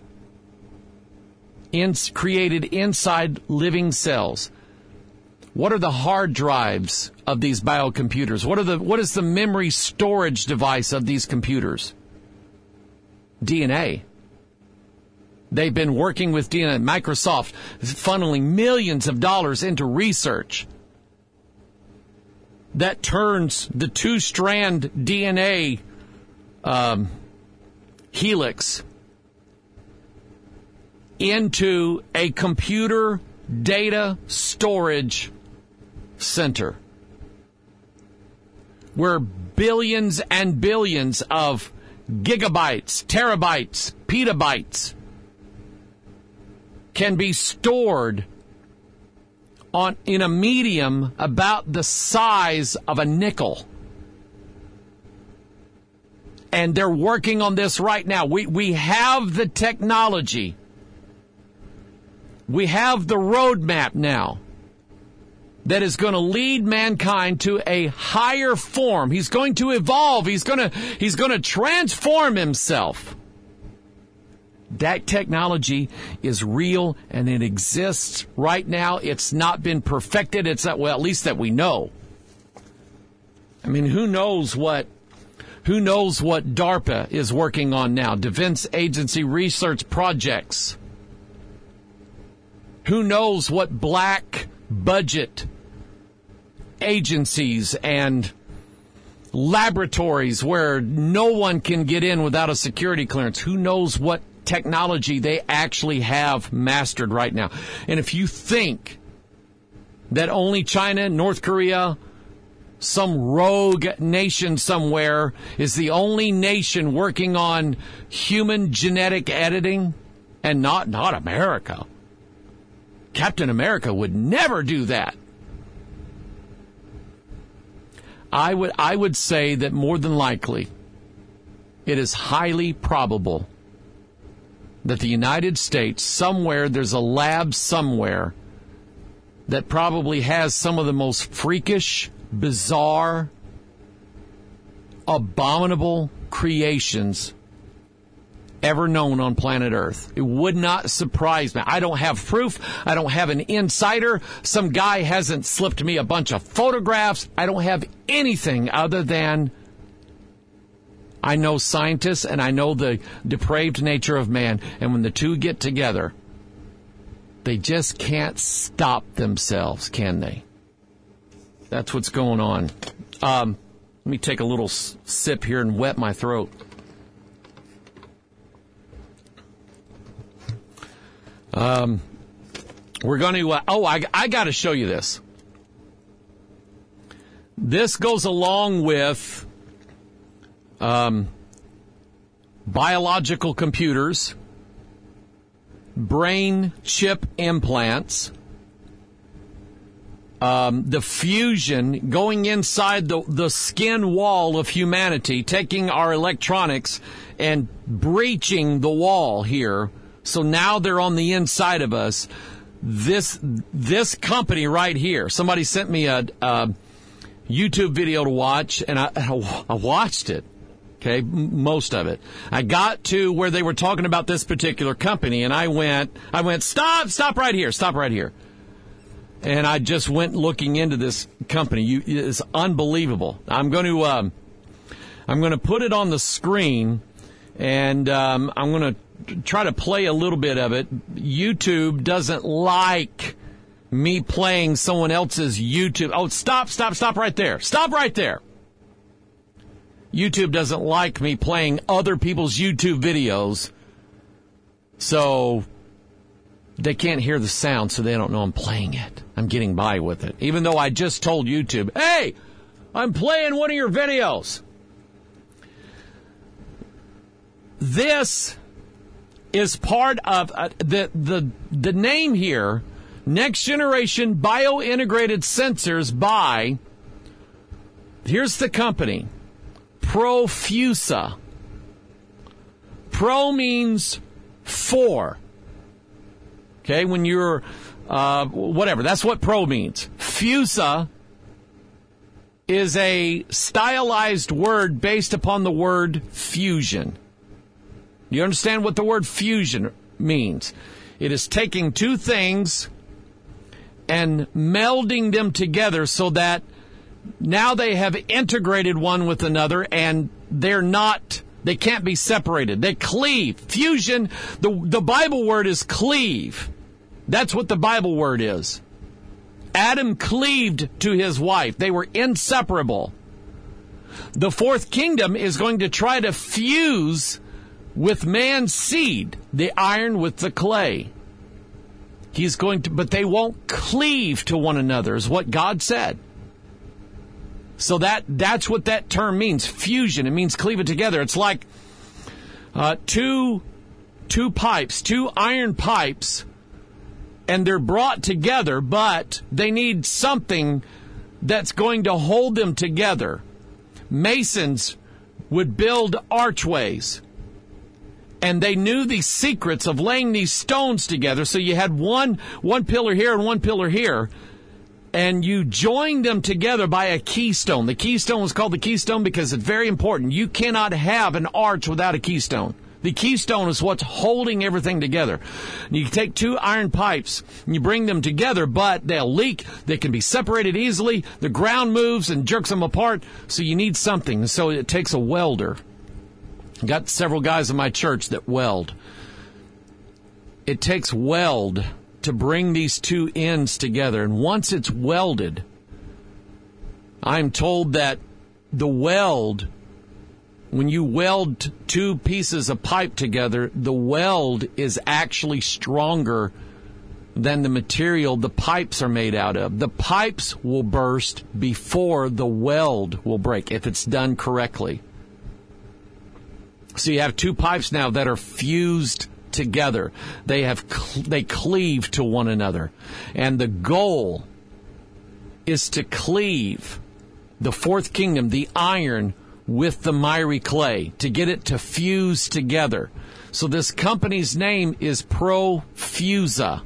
created inside living cells. What are the hard drives of these biocomputers? What is the memory storage device of these computers? DNA. They've been working with DNA. Microsoft is funneling millions of dollars into research that turns the two-strand DNA helix into a computer data storage center where billions and billions of gigabytes, terabytes, petabytes can be stored in a medium about the size of a nickel. And they're working on this right now. We have the technology. We have the roadmap now that is going to lead mankind to a higher form. He's going to evolve. He's going to transform himself. That technology is real and it exists right now. It's not been perfected. It's not, well, at least that we know. I mean, who knows what DARPA is working on now? Defense Agency Research Projects. Who knows what black budget agencies and laboratories where no one can get in without a security clearance? Who knows what technology they actually have mastered right now? And if you think that only China, North Korea, some rogue nation somewhere is the only nation working on human genetic editing, and not America. Captain America would never do that. I would say that more than likely, it is highly probable that the United States, somewhere, there's a lab somewhere that probably has some of the most freakish, bizarre, abominable creations ever known on planet Earth. It would not surprise me. I don't have proof. I don't have an insider. Some guy hasn't slipped me a bunch of photographs. I don't have anything other than I know scientists and I know the depraved nature of man. And when the two get together, they just can't stop themselves, can they? That's what's going on. Let me take a little sip here and wet my throat. We're going to, I got to show you this. This goes along with biological computers, brain chip implants, the fusion going inside the skin wall of humanity, taking our electronics and breaching the wall here. So now they're on the inside of us. This company right here, somebody sent me a YouTube video to watch, and I watched it. Okay, most of it. I got to where they were talking about this particular company, and I went, stop right here. And I just went looking into this company. It's unbelievable. I'm going to put it on the screen, and I'm going to try to play a little bit of it. YouTube doesn't like me playing someone else's YouTube. Oh, stop right there. Stop right there. YouTube doesn't like me playing other people's YouTube videos, so they can't hear the sound, so they don't know I'm playing it. I'm getting by with it. Even though I just told YouTube, hey, I'm playing one of your videos. This is part of the name here, Next Generation Biointegrated Sensors by, here's the company, Profusa. Pro means for. Okay, when you're, whatever, that's what pro means. Fusa is a stylized word based upon the word fusion. You understand what the word fusion means? It is taking two things and melding them together so that now they have integrated one with another, and they can't be separated. They cleave. Fusion, the Bible word is cleave. That's what the Bible word is. Adam cleaved to his wife. They were inseparable. The fourth kingdom is going to try to fuse with man's seed, the iron with the clay. But they won't cleave to one another, is what God said. So that's what that term means, fusion. It means cleave it together. It's like two pipes, two iron pipes, and they're brought together, but they need something that's going to hold them together. Masons would build archways, and they knew the secrets of laying these stones together. So you had one pillar here and one pillar here, and you joined them together by a keystone. The keystone was called the keystone because it's very important. You cannot have an arch without a keystone. The keystone is what's holding everything together. You take two iron pipes and you bring them together, but they'll leak. They can be separated easily. The ground moves and jerks them apart, so you need something. So it takes a welder. I've got several guys in my church that weld. It takes weld to bring these two ends together. And once it's welded, I'm told that the weld, when you weld two pieces of pipe together, the weld is actually stronger than the material the pipes are made out of. The pipes will burst before the weld will break if it's done correctly. So you have two pipes now that are fused together. They cleave to one another. And the goal is to cleave the fourth kingdom, the iron, with the miry clay, to get it to fuse together. So this company's name is Profusa.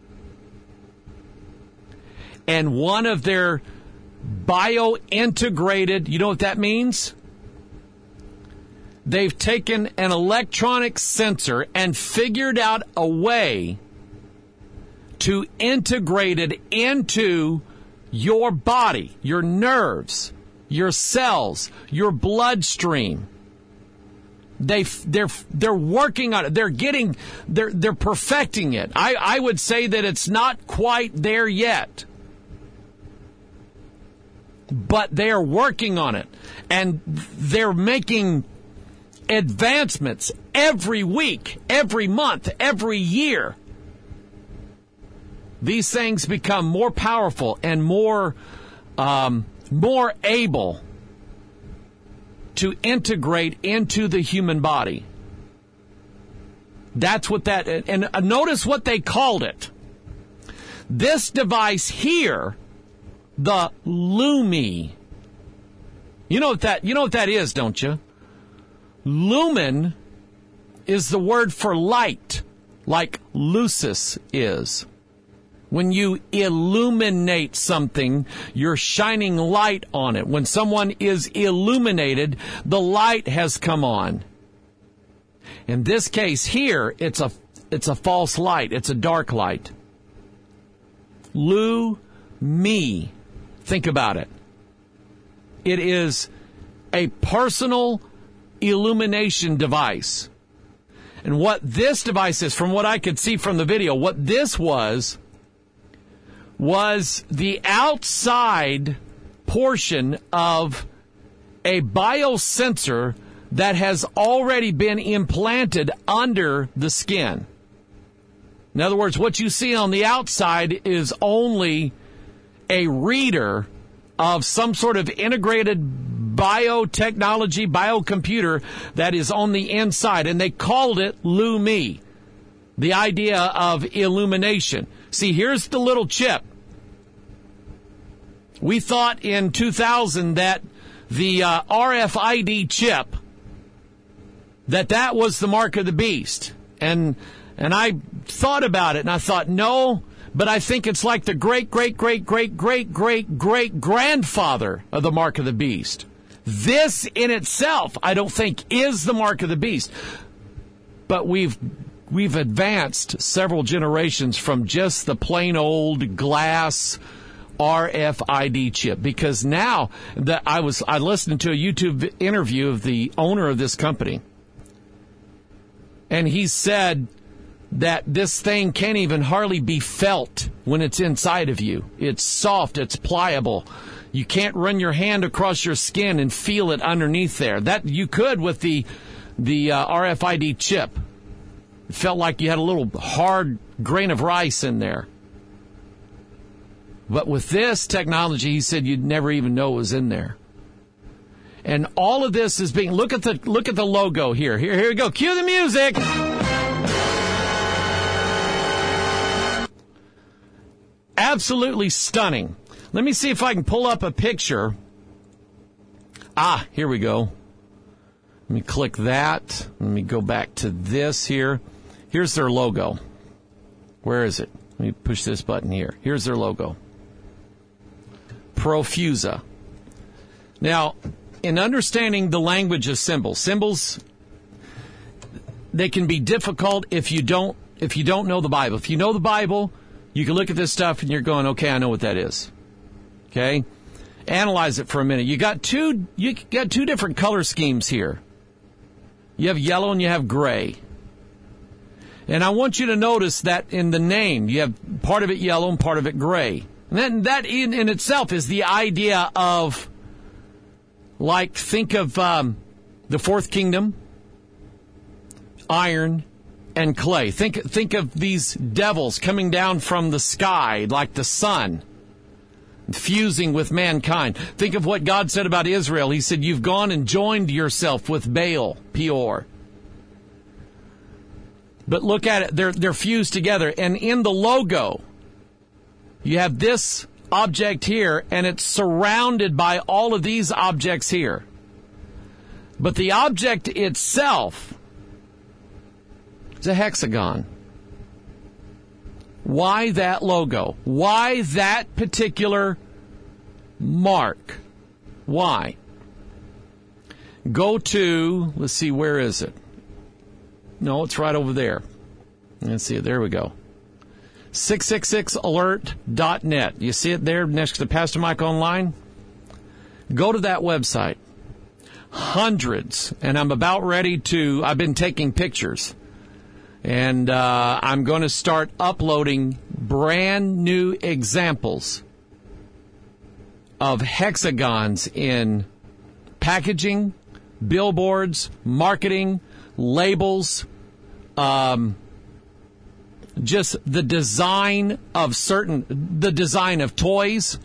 And one of their biointegrated, you know what that means? They've taken an electronic sensor and figured out a way to integrate it into your body, your nerves, your cells, your bloodstream. They're working on it. They're perfecting it. I would say that it's not quite there yet, but they are working on it, and they're making advancements every week, every month, every year. These things become more powerful and more able to integrate into the human body. That's what that, and notice what they called it. This device here the Lumi. You know what that is, don't you? Lumen is the word for light, like lucis is. When you illuminate something, you're shining light on it. When someone is illuminated, the light has come on. In this case here, it's a false light. It's a dark light. Lumi. Think about it. It is a personal illumination device. And what this device is, from what I could see from the video, what this was the outside portion of a biosensor that has already been implanted under the skin. In other words, what you see on the outside is only a reader of some sort of integrated biotechnology, biocomputer that is on the inside. And they called it Lumi, the idea of illumination. See, here's the little chip. We thought in 2000 that the RFID chip, that was the mark of the beast. And I thought about it, and I thought, no, but I think it's like the great-great-great-great-great-great-grandfather of the mark of the beast. This in itself, I don't think, is the mark of the beast. But we've advanced several generations from just the plain old glass RFID chip, because now that I listened to a YouTube interview of the owner of this company, and he said that this thing can't even hardly be felt when it's inside of you. It's soft, it's pliable. You can't run your hand across your skin and feel it underneath there. That you could with the RFID chip. It felt like you had a little hard grain of rice in there. But with this technology, he said you'd never even know it was in there. And all of this is being, look at the logo here. Here we go. Cue the music. Absolutely stunning. Let me see if I can pull up a picture. Here we go. Let me click that. Let me go back to this here. Here's their logo. Where is it? Let me push this button here. Here's their logo. Profusa. Now, in understanding the language of symbols, they can be difficult if you don't know the Bible. If you know the Bible, you can look at this stuff and you're going, okay, I know what that is. Okay? Analyze it for a minute. You got two different color schemes here. You have yellow and you have gray. And I want you to notice that in the name, you have part of it yellow and part of it gray. And that in itself is the idea of, like, think of the fourth kingdom, iron and clay. Think of these devils coming down from the sky like the sun, fusing with mankind. Think of what God said about Israel. He said, you've gone and joined yourself with Baal, Peor. But look at it, they're fused together. And in the logo, you have this object here, and it's surrounded by all of these objects here. But the object itself is a hexagon. Why that logo? Why that particular mark? Why? Go to, let's see, where is it? No, it's right over there. Let's see it. There we go. 666alert.net. You see it there next to Pastor Mike Online? Go to that website. Hundreds. And I'm about ready to, I've been taking pictures. And I'm going to start uploading brand new examples of hexagons in packaging, billboards, marketing, labels, just the design of toys,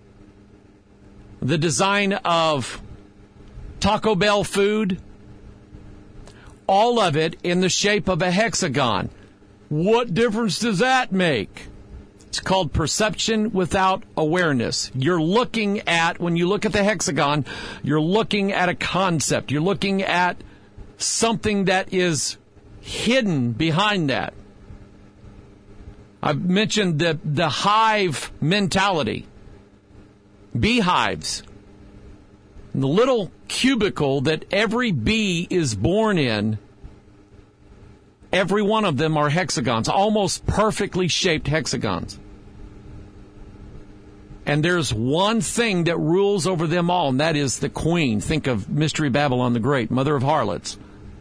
the design of Taco Bell food, all of it in the shape of a hexagon. What difference does that make? It's called perception without awareness. You're looking at, when you look at the hexagon, you're looking at a concept. You're looking at something that is hidden behind that. I've mentioned the hive mentality. Beehives. The little cubicle that every bee is born in, every one of them are hexagons, almost perfectly shaped hexagons. And there's one thing that rules over them all, and that is the queen. Think of Mystery Babylon the Great, mother of harlots.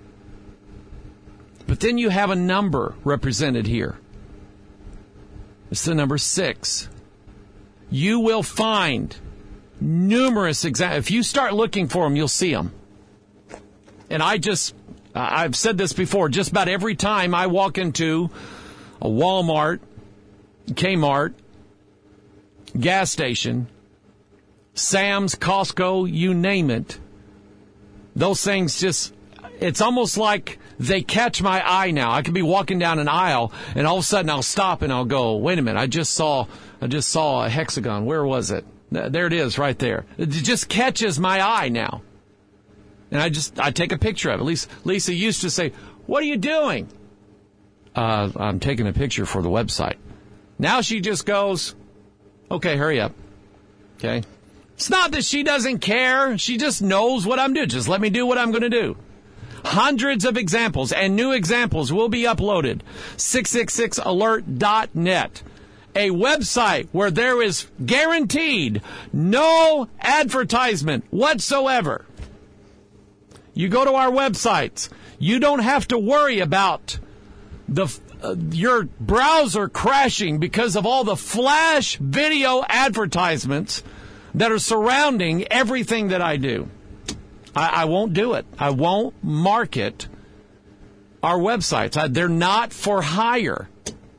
But then you have a number represented here. It's the number 6. You will find numerous examples. If you start looking for them, you'll see them. And I've said this before, just about every time I walk into a Walmart, Kmart, gas station, Sam's, Costco, you name it, those things just, it's almost like they catch my eye now. I could be walking down an aisle, and all of a sudden I'll stop and I'll go, wait a minute, I just saw a hexagon. Where was it? There it is right there. It just catches my eye now. And I take a picture of it. Lisa used to say, what are you doing? I'm taking a picture for the website. Now she just goes, okay, hurry up. Okay. It's not that she doesn't care. She just knows what I'm doing. Just let me do what I'm going to do. Hundreds of examples and new examples will be uploaded. 666alert.net. A website where there is guaranteed no advertisement whatsoever. You go to our websites. You don't have to worry about your browser crashing because of all the flash video advertisements that are surrounding everything that I do. I won't do it. I won't market our websites. They're not for hire.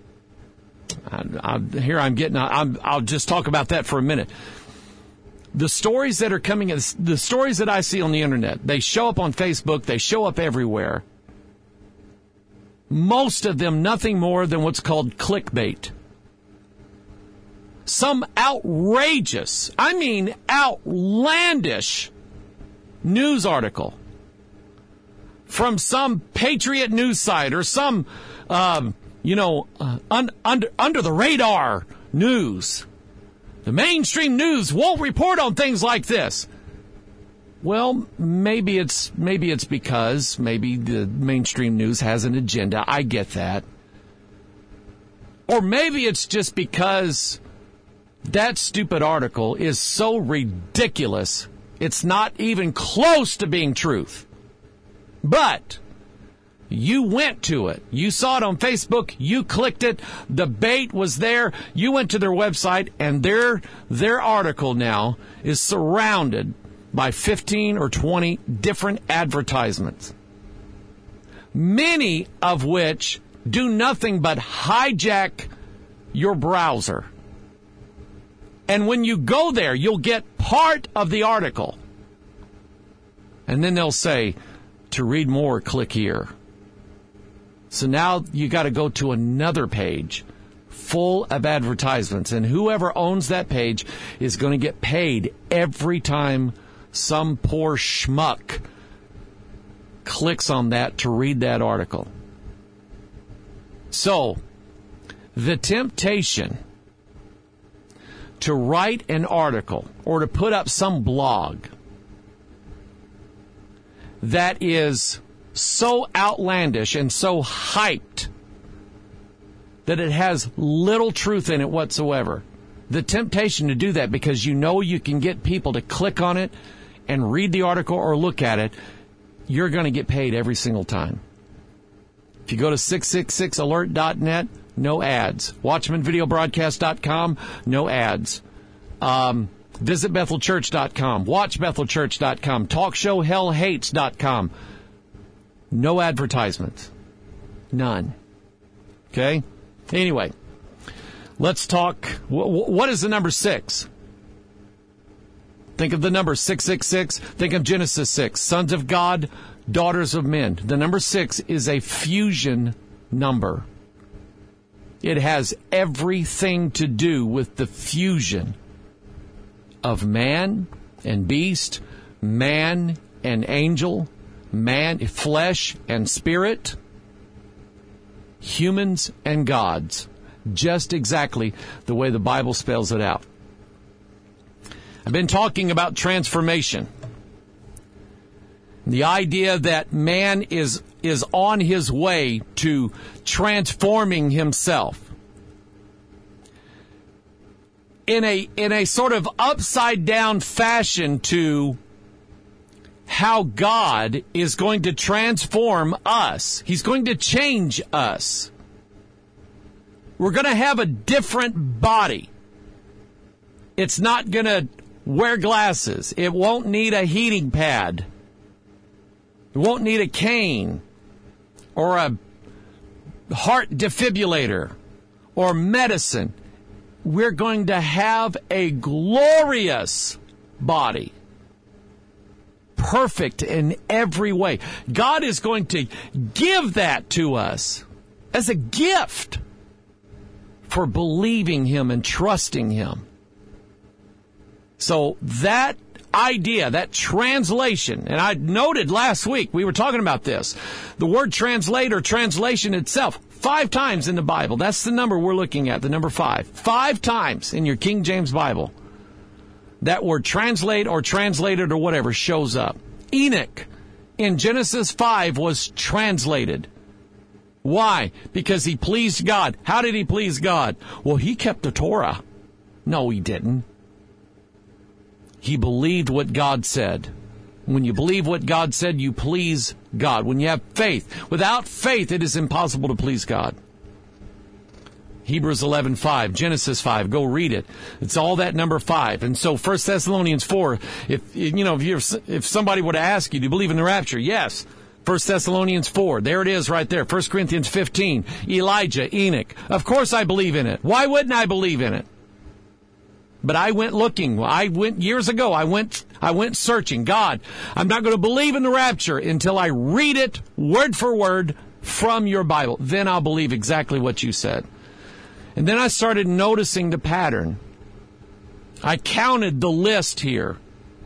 I'll just talk about that for a minute. The stories that are coming, the stories that I see on the internet, they show up on Facebook, they show up everywhere. Most of them nothing more than what's called clickbait. Some outrageous, outlandish news article from some Patriot news site or some, under the radar news. The mainstream news won't report on things like this. Well, maybe it's because the mainstream news has an agenda. I get that. Or maybe it's just because that stupid article is so ridiculous, it's not even close to being truth. But you went to it. You saw it on Facebook. You clicked it. The bait was there. You went to their website, and their article now is surrounded by 15 or 20 different advertisements, many of which do nothing but hijack your browser. And when you go there, you'll get part of the article. And then they'll say, to read more, click here. So now you got to go to another page full of advertisements. And whoever owns that page is going to get paid every time some poor schmuck clicks on that to read that article. So, the temptation to write an article or to put up some blog that is so outlandish and so hyped that it has little truth in it whatsoever. The temptation to do that because you know you can get people to click on it and read the article or look at it, you're going to get paid every single time. If you go to 666alert.net, no ads. WatchmanVideoBroadcast.com, no ads. Visit BethelChurch.com. Watch BethelChurch.com. TalkShowHellHates.com. No advertisements. None. Okay? Anyway, let's talk. What is the number 6? Think of the number 666. Think of Genesis 6. Sons of God, daughters of men. The number 6 is a fusion number. It has everything to do with the fusion of man and beast, man and angel, man, flesh and spirit, humans and gods. Just exactly the way the Bible spells it out. I've been talking about transformation. The idea that man is on his way to transforming himself in a sort of upside down fashion to how God is going to transform us. He's going to change us. We're going to have a different body. It's not going to wear glasses. It won't need a heating pad. It won't need a cane or a heart defibrillator or medicine. We're going to have a glorious body. Perfect in every way. God is going to give that to us as a gift for believing Him and trusting Him. So that idea, that translation, and I noted last week, we were talking about this, the word translate or translation itself, 5 times in the Bible. That's the number we're looking at, the number 5. 5 times in your King James Bible. That word translate or translated or whatever shows up. Enoch in Genesis 5 was translated. Why? Because he pleased God. How did he please God? Well, he kept the Torah. No, he didn't. He believed what God said. When you believe what God said, you please God. When you have faith. Without faith, it is impossible to please God. Hebrews 11:5, Genesis 5, go read it. It's all that number 5. And so 1 Thessalonians 4, if somebody were to ask you, do you believe in the rapture? Yes. 1 Thessalonians 4, there it is right there. 1 Corinthians 15, Elijah, Enoch. Of course I believe in it. Why wouldn't I believe in it? But I went looking. Years ago, I went searching. God, I'm not going to believe in the rapture until I read it word for word from your Bible. Then I'll believe exactly what you said. And then I started noticing the pattern. I counted the list here.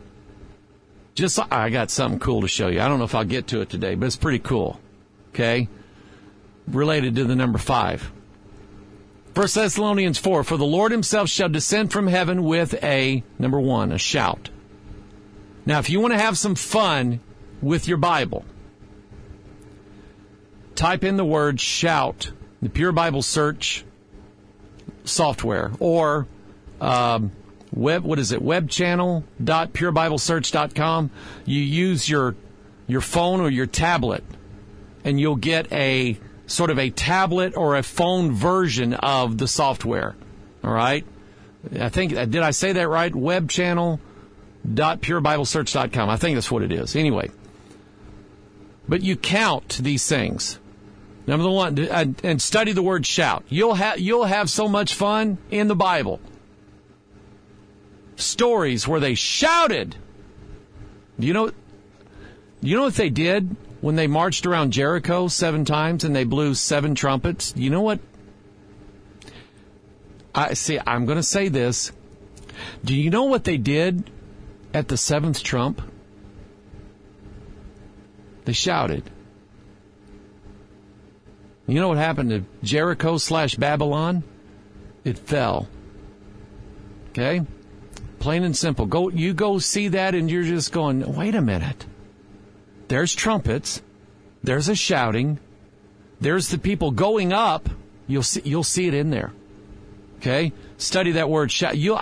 I got something cool to show you. I don't know if I'll get to it today, but it's pretty cool. Okay? Related to the number 5. 1 Thessalonians 4, for the Lord himself shall descend from heaven with number 1, a shout. Now, if you want to have some fun with your Bible, type in the word shout, the Pure Bible Search software, or webchannel.purebiblesearch.com. You use your phone or your tablet, and you'll get a sort of a tablet or a phone version of the software. All right? Did I say that right? Webchannel.purebiblesearch.com. I think that's what it is. Anyway. But you count these things. Number 1, and study the word shout. You'll have so much fun in the Bible. Stories where they shouted. Do you know what they did when they marched around Jericho 7 times and they blew 7 trumpets? You know what? I'm going to say this. Do you know what they did at the 7th trump? They shouted. You know what happened to Jericho/Babylon? It fell. Okay? Plain and simple. You go see that and you're just going, wait a minute. There's trumpets. There's a shouting. There's the people going up. You'll see it in there. Okay? Study that word shout. You'll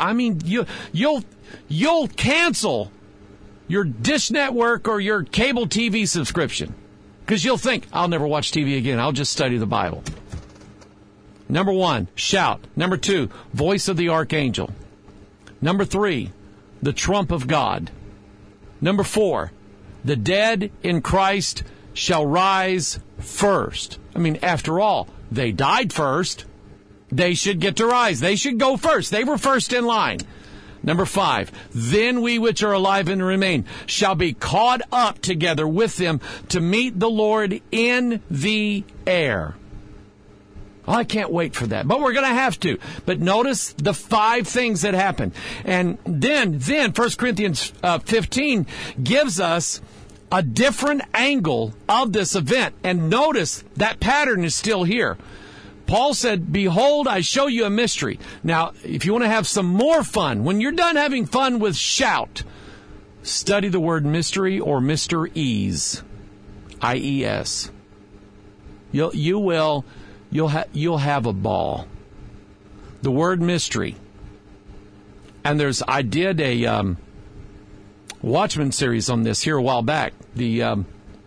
cancel your Dish Network or your cable TV subscription. Because you'll think, I'll never watch TV again. I'll just study the Bible. Number 1, shout. Number 2, voice of the archangel. Number 3, the trump of God. Number 4, the dead in Christ shall rise first. I mean, after all, they died first. They should get to rise. They should go first. They were first in line. Number 5, then we which are alive and remain shall be caught up together with them to meet the Lord in the air. Oh, I can't wait for that. But we're going to have to. But notice the 5 things that happen. And then 1 Corinthians 15 gives us a different angle of this event. And notice that pattern is still here. Paul said, behold, I show you a mystery. Now, if you want to have some more fun, when you're done having fun with shout, study the word mystery or mysteries, I-E-S. You'll have a ball. The word mystery. And I did a Watchman series on this here a while back. I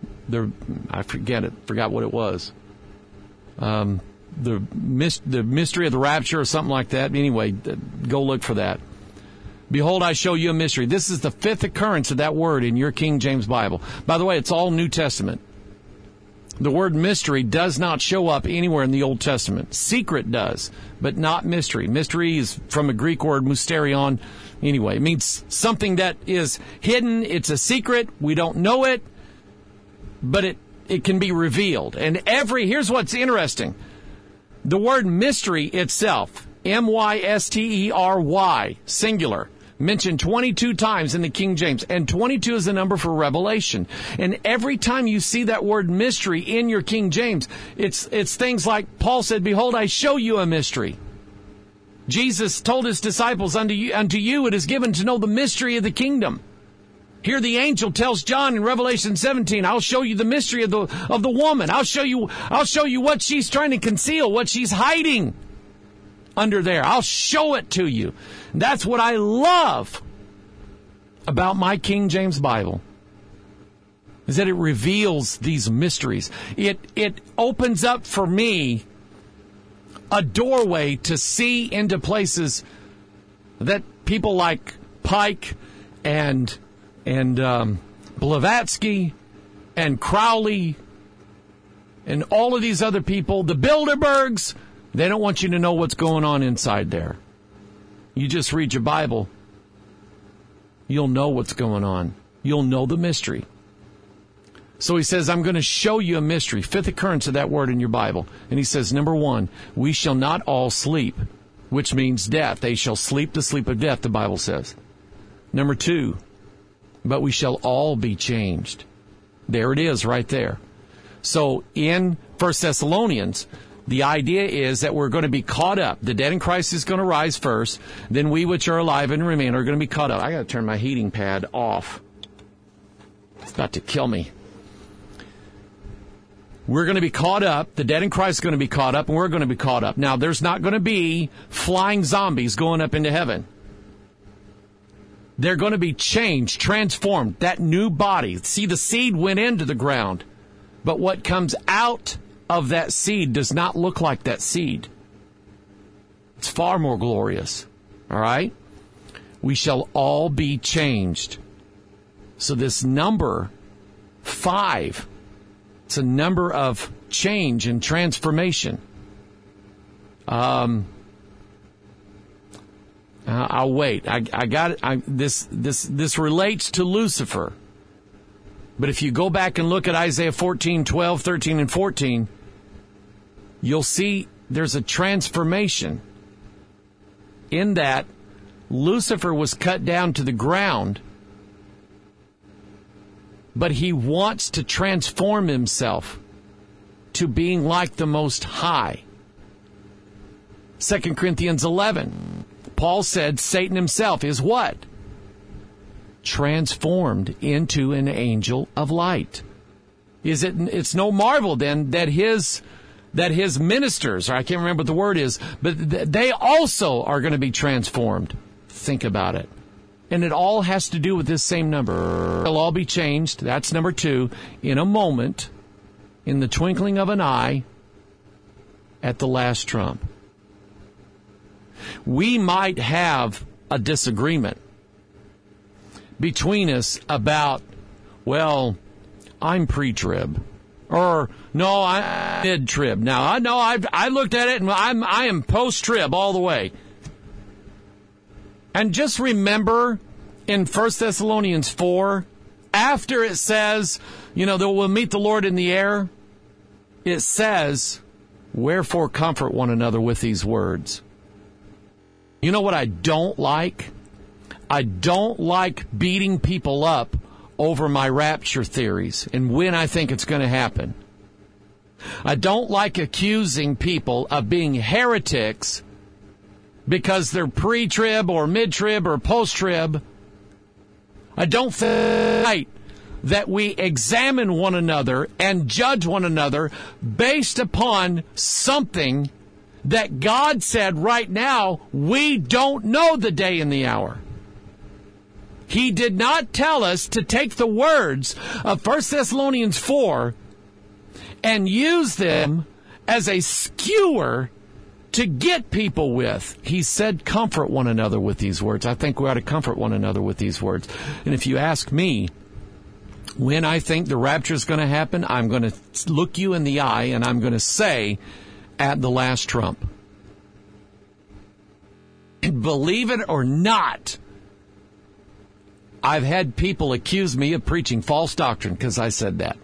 forgot what it was. The mystery of the rapture or something like that. Anyway, go look for that. Behold, I show you a mystery. This is the 5th occurrence of that word in your King James Bible. By the way, it's all New Testament. The word mystery does not show up anywhere in the Old Testament. Secret does, but not mystery. Mystery is from a Greek word, mysterion. Anyway, it means something that is hidden. It's a secret. We don't know it, but it can be revealed. And here's what's interesting. The word mystery itself, M-Y-S-T-E-R-Y, singular, mentioned 22 times in the King James, and 22 is the number for revelation. And every time you see that word mystery in your King James, it's things like Paul said, behold, I show you a mystery. Jesus told his disciples, unto you it is given to know the mystery of the kingdom. Here the angel tells John in Revelation 17, I'll show you the mystery of the woman. I'll show you what she's trying to conceal, what she's hiding under there. I'll show it to you. That's what I love about my King James Bible, is that it reveals these mysteries. It opens up for me a doorway to see into places that people like Pike and Blavatsky and Crowley and all of these other people, the Bilderbergs, they don't want you to know what's going on inside there. You just read your Bible. You'll know what's going on. You'll know the mystery. So he says, I'm going to show you a mystery. 5th occurrence of that word in your Bible. And he says, number 1, we shall not all sleep, which means death. They shall sleep the sleep of death, the Bible says. Number 2, but we shall all be changed. There it is right there. So in 1 Thessalonians, the idea is that we're going to be caught up. The dead in Christ is going to rise first. Then we which are alive and remain are going to be caught up. I got to turn my heating pad off. It's about to kill me. We're going to be caught up. The dead in Christ is going to be caught up, and we're going to be caught up. Now, there's not going to be flying zombies going up into heaven. They're going to be changed, transformed, that new body. See, the seed went into the ground, but what comes out of that seed does not look like that seed. It's far more glorious. All right? We shall all be changed. So this number 5, it's a number of change and transformation. I'll wait. I got it. This relates to Lucifer. But if you go back and look at Isaiah 14, 12, 13, and 14, you'll see there's a transformation in that Lucifer was cut down to the ground, but he wants to transform himself to being like the Most High. 2 Corinthians 11, Paul said Satan himself is what? Transformed into an angel of light. It's no marvel then that his ministers, or I can't remember what the word is, but they also are going to be transformed. Think about it. And it all has to do with this same number. They'll all be changed. That's number 2. In a moment, in the twinkling of an eye, at the last trump. We might have a disagreement between us about, well, I'm pre-trib, or no, I'm mid-trib. Now, I know I looked at it and I am post-trib all the way. And just remember in 1 Thessalonians 4, after it says, that we'll meet the Lord in the air, it says Wherefore comfort one another with these words. You know what I don't like? I don't like beating people up over my rapture theories and when I think it's going to happen. I don't like accusing people of being heretics because they're pre-trib or mid-trib or post-trib. I don't think that we examine one another and judge one another based upon something that God said right now, we don't know the day and the hour. He did not tell us to take the words of 1 Thessalonians 4 and use them as a skewer to get people with. He said, comfort one another with these words. I think we ought to comfort one another with these words. And if you ask me, when I think the rapture is going to happen, I'm going to look you in the eye and I'm going to say, at the last trump. And believe it or not, I've had people accuse me of preaching false doctrine because I said that.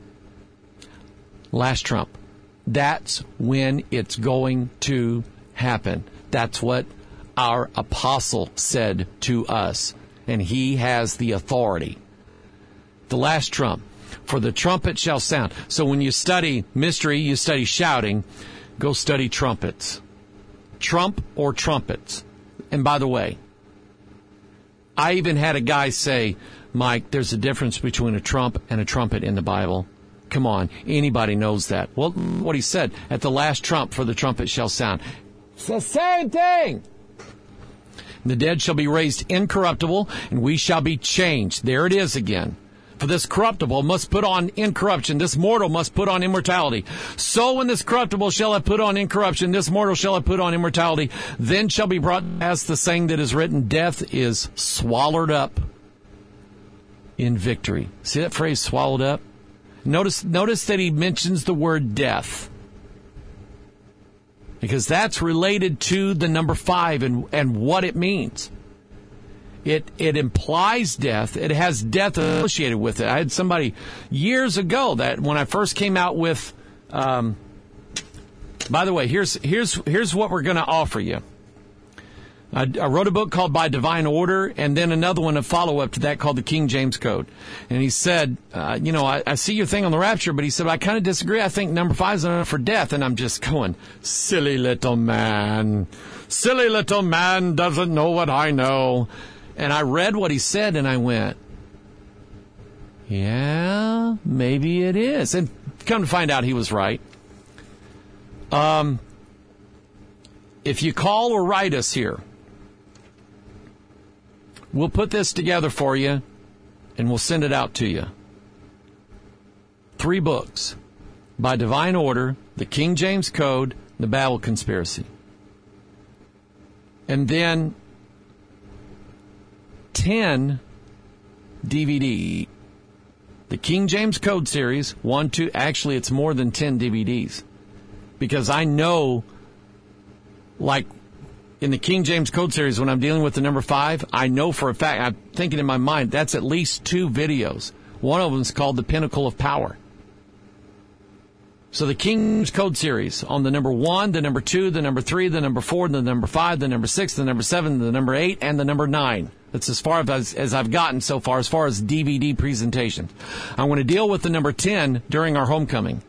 Last trump. That's when it's going to happen. That's what our apostle said to us. And he has the authority. The last trump. For the trumpet shall sound. So when you study mystery, you study shouting, go study trumpets. Trump or trumpets. And by the way, I even had a guy say, Mike, there's a difference between a trump and a trumpet in the Bible. Come on, anybody knows that. Well, what he said, at the last trump, for the trumpet shall sound. It's the same thing. The dead shall be raised incorruptible, and we shall be changed. There it is again. For this corruptible must put on incorruption. This mortal must put on immortality. So when this corruptible shall have put on incorruption, this mortal shall have put on immortality. Then shall be brought as the saying that is written, death is swallowed up in victory. See that phrase, swallowed up? Notice that he mentions the word death. Because that's related to the number 5 and what it means. It implies death. It has death associated with it. I had somebody years ago that when I first came out with, by the way, here's what we're going to offer you. I wrote a book called By Divine Order, and then another one, a follow-up to that called the King James Code. And he said, I see your thing on the rapture, but he said, I kind of disagree. I think number 5 is enough for death. And I'm just going, silly little man. Silly little man doesn't know what I know. And I read what he said, and I went, yeah, maybe it is. And come to find out, he was right. If you call or write us here, we'll put this together for you, and we'll send it out to you. 3 books, By Divine Order, the King James Code, the Babel Conspiracy. And then 10 DVD. The King James Code series, 1, 2, actually it's more than 10 DVDs. Because I know, like, in the King James Code series, when I'm dealing with the number 5, I know for a fact, I'm thinking in my mind, that's at least 2 videos. One of them is called The Pinnacle of Power. So the King James Code series on the number 1, the number 2, the number 3, the number 4, the number 5, the number 6, the number 7, the number 8, and the number 9. That's as far as I've gotten so far, as far as DVD presentations. I'm going to deal with the number 10 during our homecoming.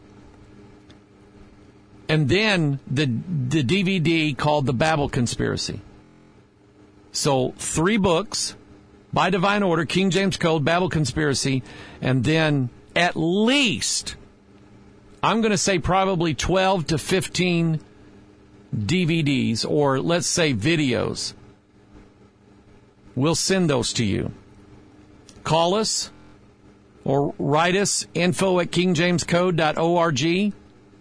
And then the DVD called The Babel Conspiracy. So 3 books, By Divine Order, King James Code, Babel Conspiracy, and then at least, I'm going to say probably 12 to 15 DVDs, or let's say videos. We'll send those to you. Call us or write us, info@kingjamescode.org.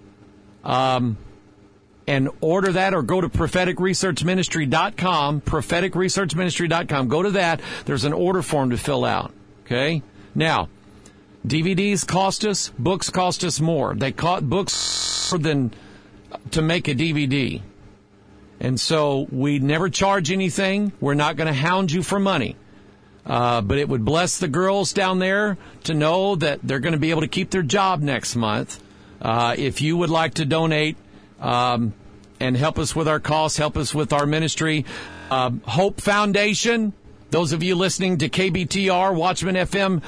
And order that, or go to propheticresearchministry.com, propheticresearchministry.com. Go to that. There's an order form to fill out. Okay? Now, DVDs cost us, books cost us more. They cost books more than to make a DVD. And so we never charge anything. We're not going to hound you for money. But it would bless the girls down there to know that they're going to be able to keep their job next month. If you would like to donate and help us with our costs, help us with our ministry. Hope Foundation, those of you listening to KBTR, Watchman FM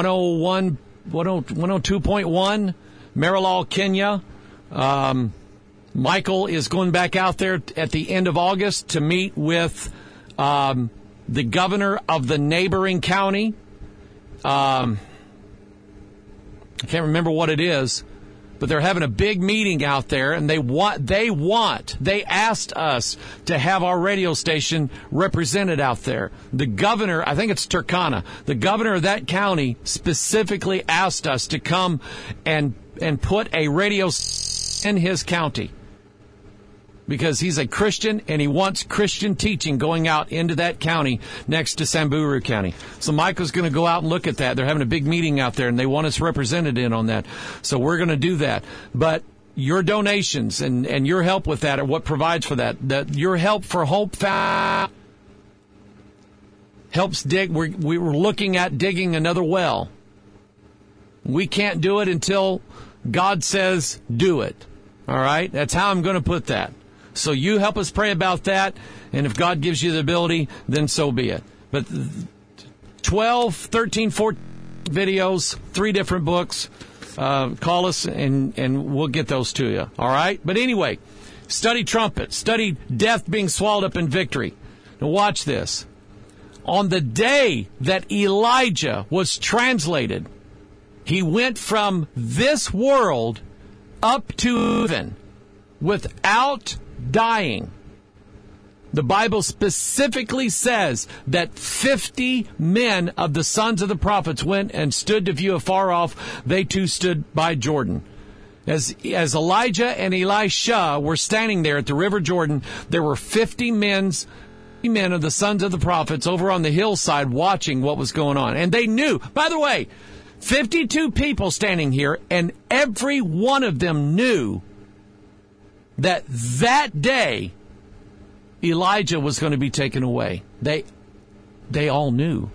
102.1, Marilal, Kenya. Michael is going back out there at the end of August to meet with the governor of the neighboring county. I can't remember what it is, but they're having a big meeting out there, and they asked us to have our radio station represented out there. The governor, I think it's Turkana, the governor of that county specifically asked us to come and put a radio in his county, because he's a Christian and he wants Christian teaching going out into that county next to Samburu County. So Michael's going to go out and look at that. They're having a big meeting out there, and they want us represented in on that. So we're going to do that. But your donations and your help with that are what provides for that. Your help for Hope helps dig. We were looking at digging another well. We can't do it until God says do it. All right? That's how I'm going to put that. So you help us pray about that, and if God gives you the ability, then so be it. But 12, 13, 14 videos, 3 different books. Call us, and we'll get those to you. All right? But anyway, study trumpets. Study death being swallowed up in victory. Now watch this. On the day that Elijah was translated, he went from this world up to heaven without dying. The Bible specifically says that 50 men of the sons of the prophets went and stood to view afar off. They too stood by Jordan. As Elijah and Elisha were standing there at the river Jordan, there were 50 men of the sons of the prophets over on the hillside watching what was going on. And they knew, by the way, 52 people standing here, and every one of them knew that day Elijah was going to be taken away. They all knew.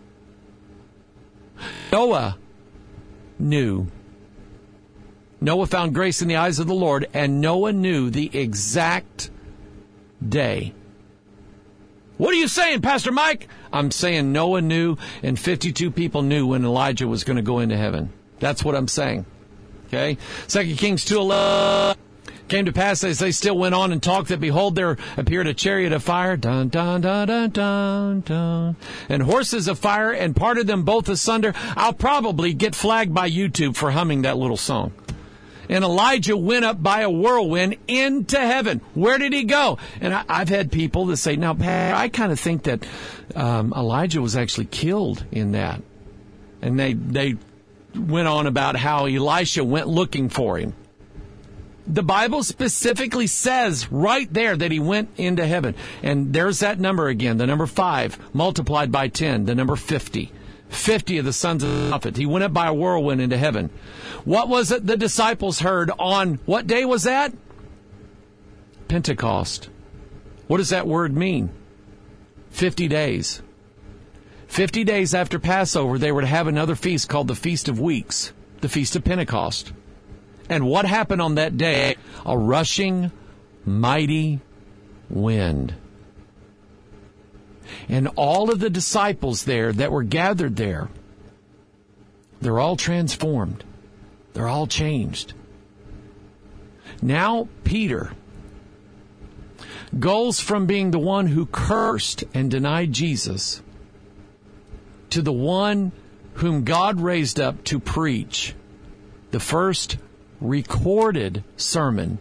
Noah knew. Noah found grace in the eyes of the Lord, and Noah knew the exact day. What are you saying, Pastor Mike? I'm saying Noah knew, and 52 people knew when Elijah was going to go into heaven. That's what I'm saying. Okay? 2 Kings 2:11. Came to pass as they still went on and talked that, behold, there appeared a chariot of fire, dun, dun, dun, dun, dun, dun, and horses of fire, and parted them both asunder. I'll probably get flagged by YouTube for humming that little song. And Elijah went up by a whirlwind into heaven. Where did he go? And I've had people that say, now, Pat, I kind of think that Elijah was actually killed in that. And they went on about how Elisha went looking for him. The Bible specifically says right there that he went into heaven. And there's that number again, the number 5 multiplied by 10, the number 50. 50 of the sons of the prophet. He went up by a whirlwind into heaven. What was it the disciples heard on, what day was that? Pentecost. What does that word mean? 50 days. 50 days after Passover, they were to have another feast called the Feast of Weeks, the Feast of Pentecost. And what happened on that day? A rushing, mighty wind. And all of the disciples there that were gathered there, they're all transformed. They're all changed. Now Peter goes from being the one who cursed and denied Jesus to the one whom God raised up to preach the first recorded sermon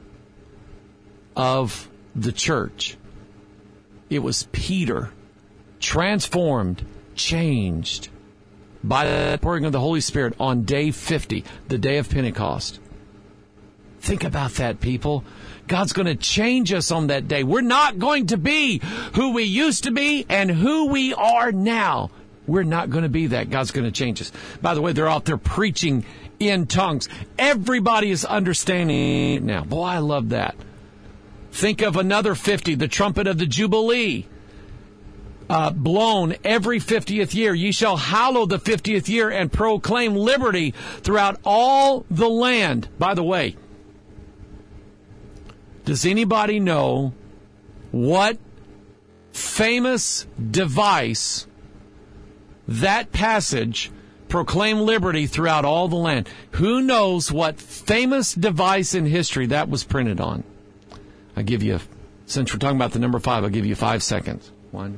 of the church. It was Peter, transformed, changed by the pouring of the Holy Spirit on day 50, the day of Pentecost. Think about that, people. God's going to change us on that day. We're not going to be who we used to be and who we are now. We're not going to be that. God's going to change us. By the way, they're out there preaching in tongues. Everybody is understanding it now. Boy, I love that. Think of another 50, the trumpet of the Jubilee, blown every 50th year. Ye shall hallow the 50th year and proclaim liberty throughout all the land. By the way, Does anybody know what famous device that passage, proclaim liberty throughout all the land? Who knows what famous device in history that was printed on? I'll give you, since we're talking about the number 5, I'll give you 5 seconds. 1.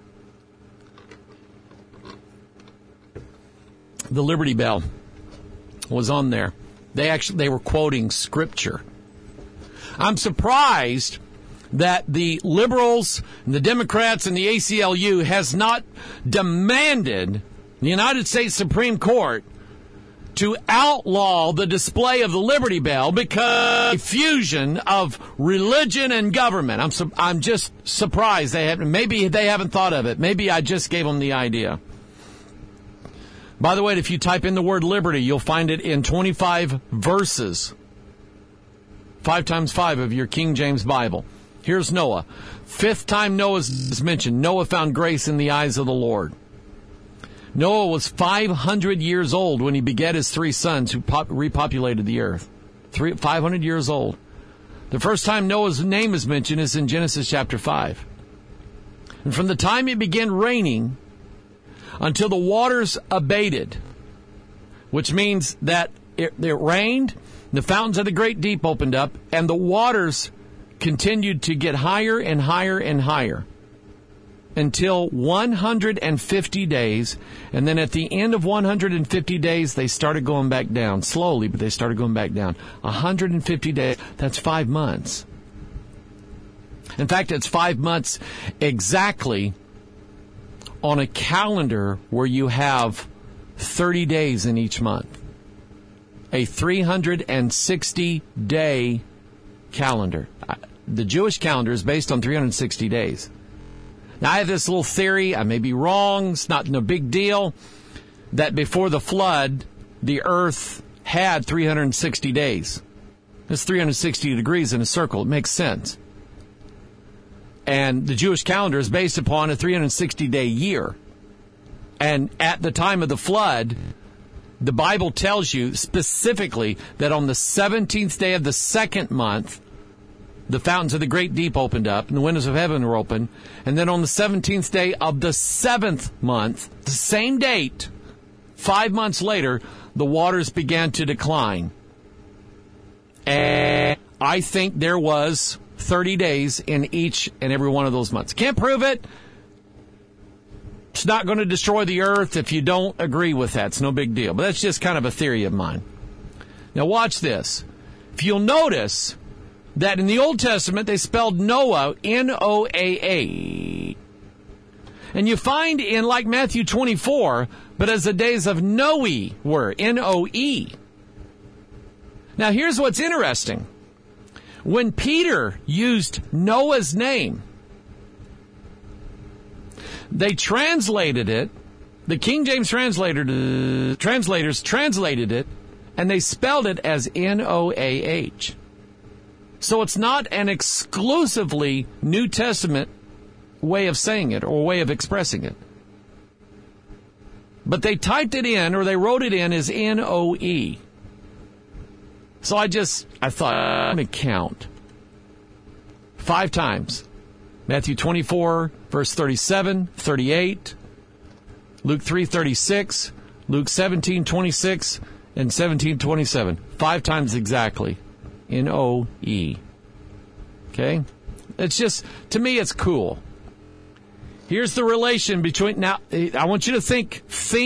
The Liberty Bell was on there. They were quoting scripture. I'm surprised that the liberals, and the Democrats, and the ACLU has not demanded the United States Supreme Court to outlaw the display of the Liberty Bell because of fusion of religion and government. I'm just surprised maybe they haven't thought of it. Maybe I just gave them the idea. By the way, if you type in the word liberty, you'll find it in 25 verses. 5 times 5 of your King James Bible. Here's Noah. 5th time Noah is mentioned. Noah found grace in the eyes of the Lord. Noah was 500 years old when he begat his 3 sons who repopulated the earth. 500 years old. The first time Noah's name is mentioned is in Genesis chapter 5. And from the time it began raining until the waters abated, which means that it rained, the fountains of the great deep opened up, and the waters continued to get higher and higher and higher until 150 days. And then at the end of 150 days, they started going back down. Slowly, but they started going back down. 150 days, that's 5 months. In fact, it's 5 months exactly on a calendar where you have 30 days in each month. A 360-day calendar. The Jewish calendar is based on 360 days. Now, I have this little theory. I may be wrong. It's no big deal. That before the flood, the earth had 360 days. It's 360 degrees in a circle. It makes sense. And the Jewish calendar is based upon a 360-day year. And at the time of the flood, the Bible tells you specifically that on the 17th day of the 2nd month, the fountains of the great deep opened up and the windows of heaven were open. And then on the 17th day of the 7th month, the same date, 5 months later, the waters began to decline. And I think there was 30 days in each and every one of those months. Can't prove it. It's not going to destroy the earth if you don't agree with that. It's no big deal. But that's just kind of a theory of mine. Now watch this. If you'll notice that in the Old Testament they spelled Noah, N-O-A-A. And you find in like Matthew 24, but as the days of Noe were, N-O-E. Now here's what's interesting. When Peter used Noah's name, they translated it, the King James translators translated it, and they spelled it as N-O-A-H. So it's not an exclusively New Testament way of saying it or way of expressing it. But they typed it in, or they wrote it in as N-O-E. So I thought, let me count. 5 times. Matthew 24, verse 37, 38, Luke 3:36, Luke 17:26, and 17:27. 5 times exactly. N-O-E. Okay? It's just, to me, it's cool. Here's the relation between, now, I want you to think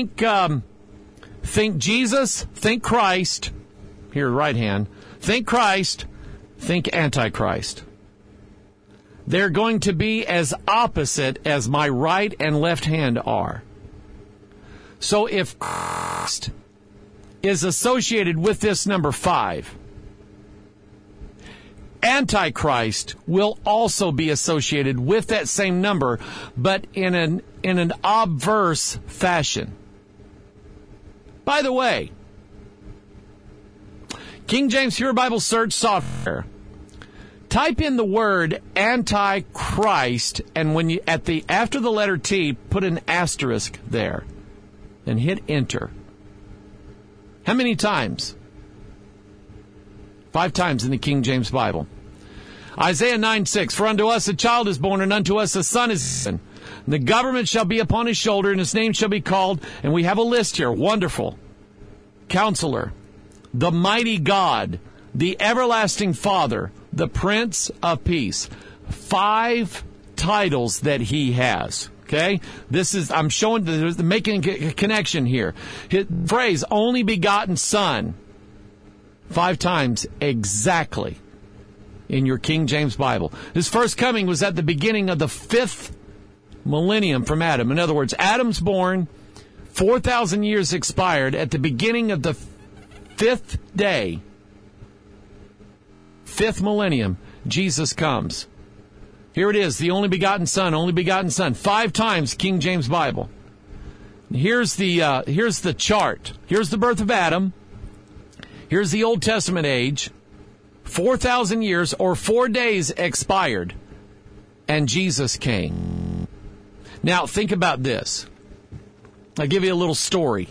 Jesus, think Christ. Here, right hand. Think Christ, think Antichrist. They're going to be as opposite as my right and left hand are. So if Christ is associated with this number 5, Antichrist will also be associated with that same number, but in an obverse fashion. By the way, King James Pure Bible Search software. Type in the word Antichrist, and when you after the letter T, put an asterisk there, and hit enter. How many times? 5 times in the King James Bible. Isaiah 9:6, for unto us a child is born, and unto us a son is given. And the government shall be upon his shoulder, and his name shall be called, and we have a list here, Wonderful, Counselor, the Mighty God, the Everlasting Father, the Prince of Peace. 5 titles that he has. Okay? I'm making a connection here. His phrase, only begotten Son, 5 times exactly in your King James Bible. His first coming was at the beginning of the 5th millennium from Adam. In other words, Adam's born, 4,000 years expired. At the beginning of the 5th day, 5th millennium, Jesus comes. Here it is, the only begotten Son, only begotten Son. 5 times, King James Bible. Here's the chart. Here's the birth of Adam. Here's the Old Testament age. 4,000 years or 4 days expired, and Jesus came. Now, think about this. I'll give you a little story.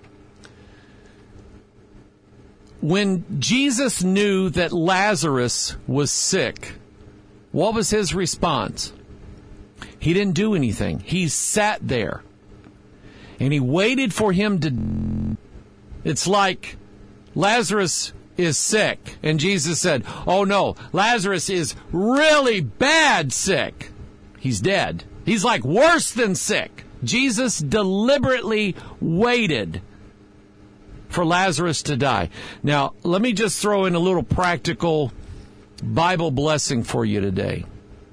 When Jesus knew that Lazarus was sick, what was his response? He didn't do anything. He sat there, and he waited for him to... It's like Lazarus is sick, and Jesus said, oh no, Lazarus is really bad sick. He's dead. He's like worse than sick. Jesus deliberately waited for Lazarus to die. Now, let me just throw in a little practical Bible blessing for you today.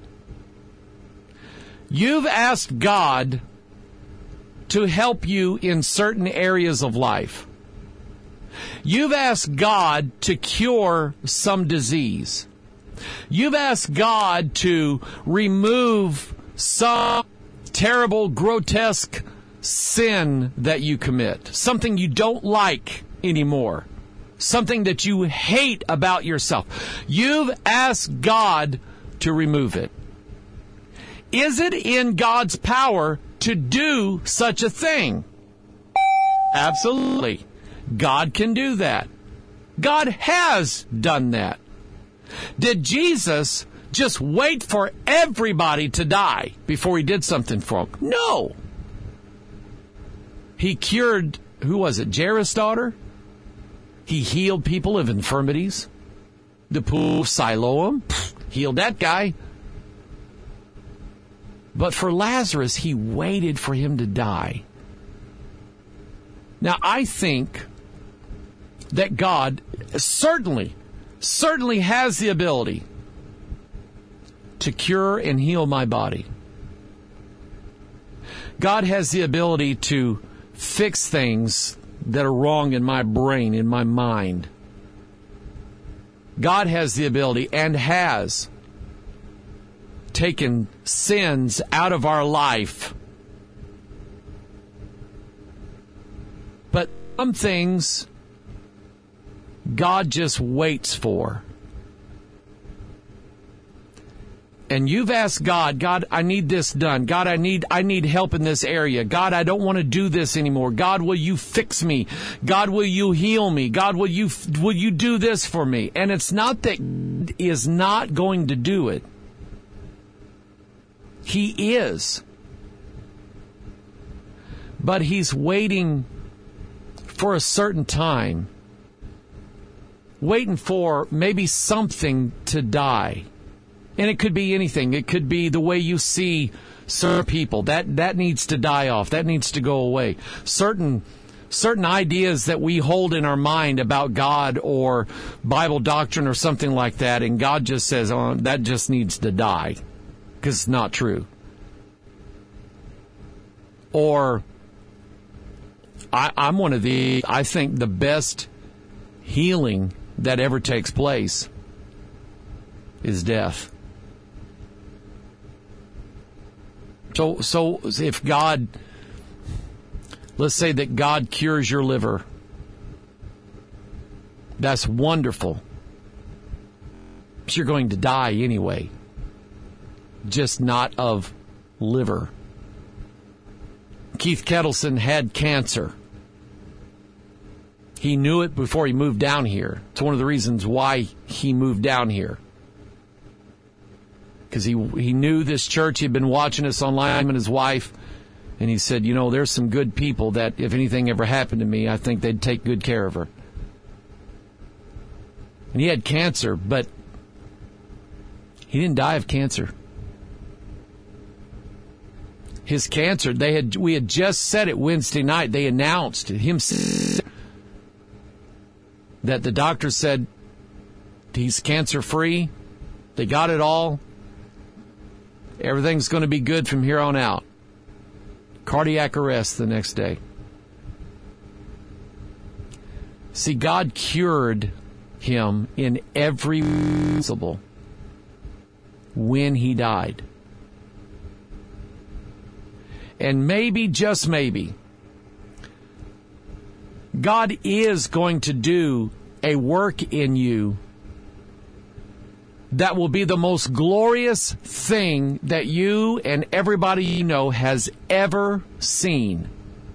You've asked God to help you in certain areas of life. You've asked God to cure some disease. You've asked God to remove some terrible, grotesque sin that you commit. Something you don't like anymore. Something that you hate about yourself. You've asked God to remove it. Is it in God's power to do such a thing? Absolutely. God can do that. God has done that. Did Jesus just wait for everybody to die before he did something for them? No. He cured, who was it, Jairus' daughter? He healed people of infirmities. The pool of Siloam, healed that guy. But for Lazarus, he waited for him to die. Now, I think that God certainly has the ability to cure and heal my body. God has the ability to fix things that are wrong in my brain, in my mind. God has the ability and has taken sins out of our life. But some things God just waits for. And you've asked God, God, I need this done. God, I need help in this area. God, I don't want to do this anymore. God, will you fix me? God, will you heal me? God, will you do this for me? And it's not that He is not going to do it. He is. But He's waiting for a certain time. Waiting for maybe something to die. And it could be anything. It could be the way you see certain people. That needs to die off. That needs to go away. Certain ideas that we hold in our mind about God or Bible doctrine or something like that, and God just says, oh, that just needs to die because it's not true. Or I'm one of I think the best healing that ever takes place is death. So if God, let's say that God cures your liver, that's wonderful. But you're going to die anyway, just not of liver. Keith Kettleson had cancer. He knew it before he moved down here. It's one of the reasons why he moved down here. because he knew this church. He'd been watching us online, him and his wife. And he said, there's some good people that if anything ever happened to me, I think they'd take good care of her. And he had cancer, but he didn't die of cancer. His cancer, we had just said it Wednesday night. They announced him that the doctor said he's cancer-free. They got it all. Everything's going to be good from here on out. Cardiac arrest the next day. See, God cured him in every possible when he died. And maybe, just maybe, God is going to do a work in you that will be the most glorious thing that you and everybody you know has ever seen.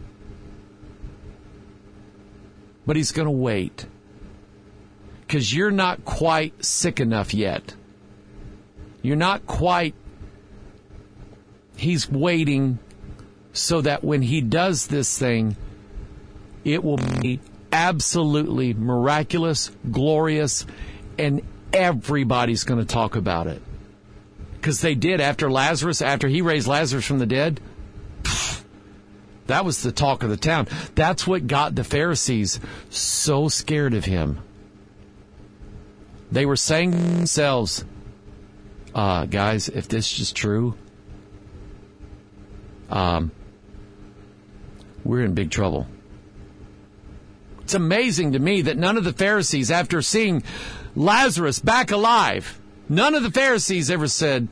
But he's going to wait. Because you're not quite sick enough yet. You're not quite. He's waiting so that when he does this thing, it will be absolutely miraculous, glorious, and everybody's going to talk about it. Because they did after he raised Lazarus from the dead. That was the talk of the town. That's what got the Pharisees so scared of him. They were saying to themselves, guys, if this is true, we're in big trouble. It's amazing to me that none of the Pharisees, after seeing Lazarus back alive, none of the Pharisees ever said,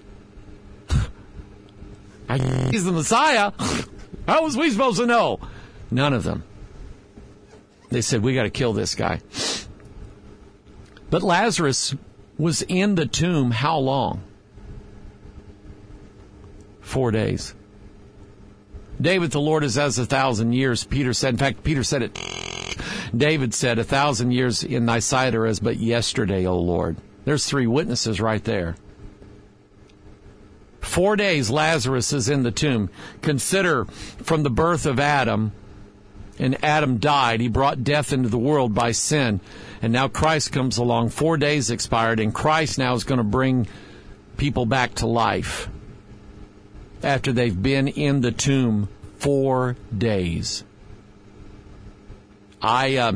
he's the Messiah. How was we supposed to know? None of them. They said, we got to kill this guy. But Lazarus was in the tomb how long? 4 days. David, the Lord is as 1,000 years, Peter said. In fact, Peter said it. David said, 1,000 years in thy sight are as but yesterday, O Lord. There's 3 witnesses right there. 4 days Lazarus is in the tomb. Consider from the birth of Adam, and Adam died. He brought death into the world by sin. And now Christ comes along. 4 days expired, and Christ now is going to bring people back to life after they've been in the tomb 4 days. My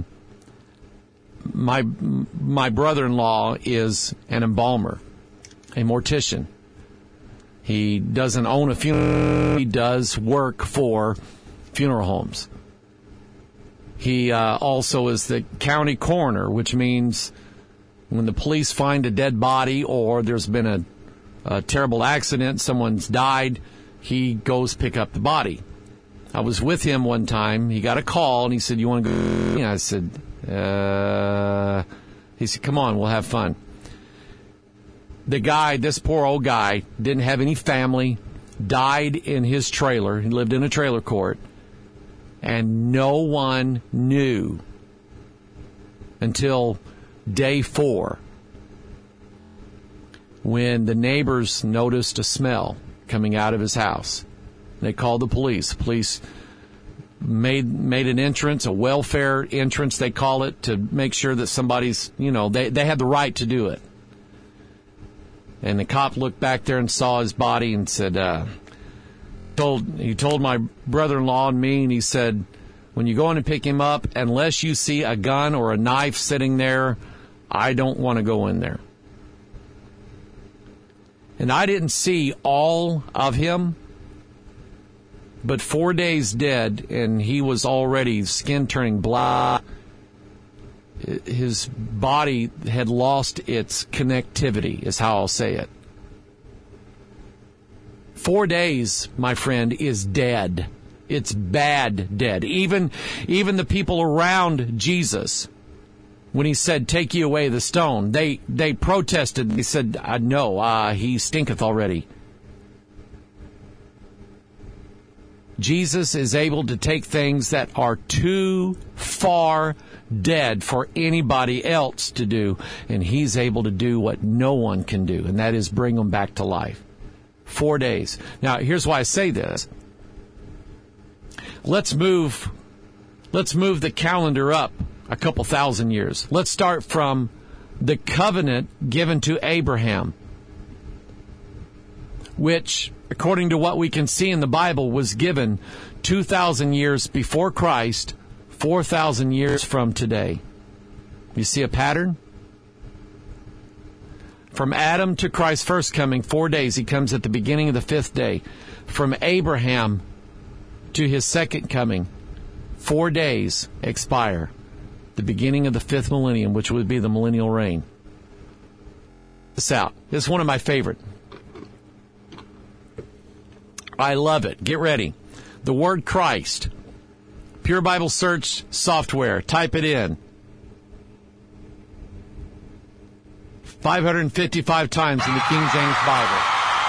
brother-in-law is an embalmer, a mortician. He doesn't own a funeral. He does work for funeral homes. He also is the county coroner, which means when the police find a dead body or there's been a terrible accident, someone's died, he goes pick up the body. I was with him one time. He got a call, and he said, you want to go? I said, he said, come on, we'll have fun. The guy, this poor old guy, didn't have any family, died in his trailer. He lived in a trailer court. And no one knew until day 4 when the neighbors noticed a smell coming out of his house. They called the police. The police made an entrance, a welfare entrance, they call it, to make sure that somebody's, they had the right to do it. And the cop looked back there and saw his body and said, he told my brother-in-law and me, and he said, when you go in and pick him up, unless you see a gun or a knife sitting there, I don't want to go in there. And I didn't see all of him, but 4 days dead, and he was already skin turning black. His body had lost its connectivity, is how I'll say it. 4 days, my friend, is dead. It's bad dead. Even the people around Jesus, when he said, take ye away the stone, they protested. They said, no, he stinketh already. Jesus is able to take things that are too far dead for anybody else to do, and he's able to do what no one can do, and that is bring them back to life. 4 days. Now, here's why I say this. Let's move the calendar up a couple thousand years. Let's start from the covenant given to Abraham, which, according to what we can see in the Bible, was given 2,000 years before Christ, 4,000 years from today. You see a pattern? From Adam to Christ's first coming, 4 days. He comes at the beginning of the 5th day. From Abraham to his second coming, 4 days expire. The beginning of the 5th millennium, which would be the millennial reign. This out. This is one of my favorite. I love it. Get ready. The word Christ. Pure Bible Search software. Type it in. 555 times in the King James Bible.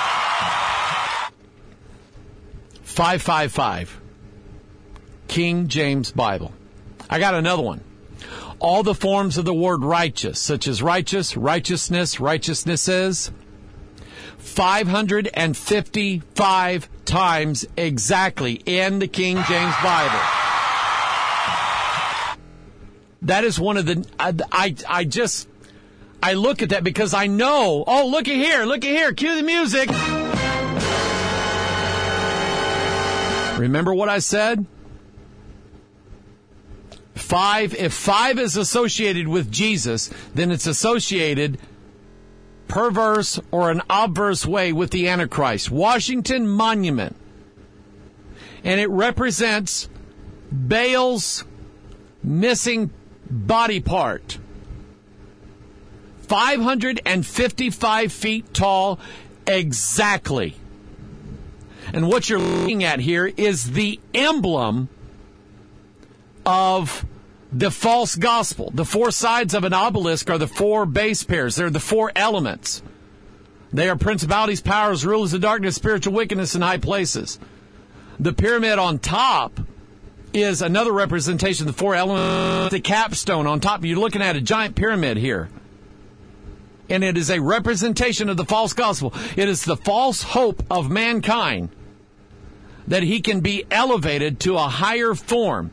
555. King James Bible. I got another one. All the forms of the word righteous, such as righteous, righteousness, righteousnesses, 555 times exactly in the King James Bible. That is one of the, I look at that because I know, oh, looky here, cue the music. Remember what I said? If 5 is associated with Jesus, then it's associated perverse or an obverse way with the Antichrist. Washington Monument. And it represents Baal's missing body part. 555 feet tall exactly. And what you're looking at here is the emblem of the false gospel. The 4 sides of an obelisk are the 4 base pairs. They're the 4 elements. They are principalities, powers, rulers of darkness, spiritual wickedness in high places. The pyramid on top is another representation of the 4 elements. The capstone on top. You're looking at a giant pyramid here. And it is a representation of the false gospel. It is the false hope of mankind that he can be elevated to a higher form.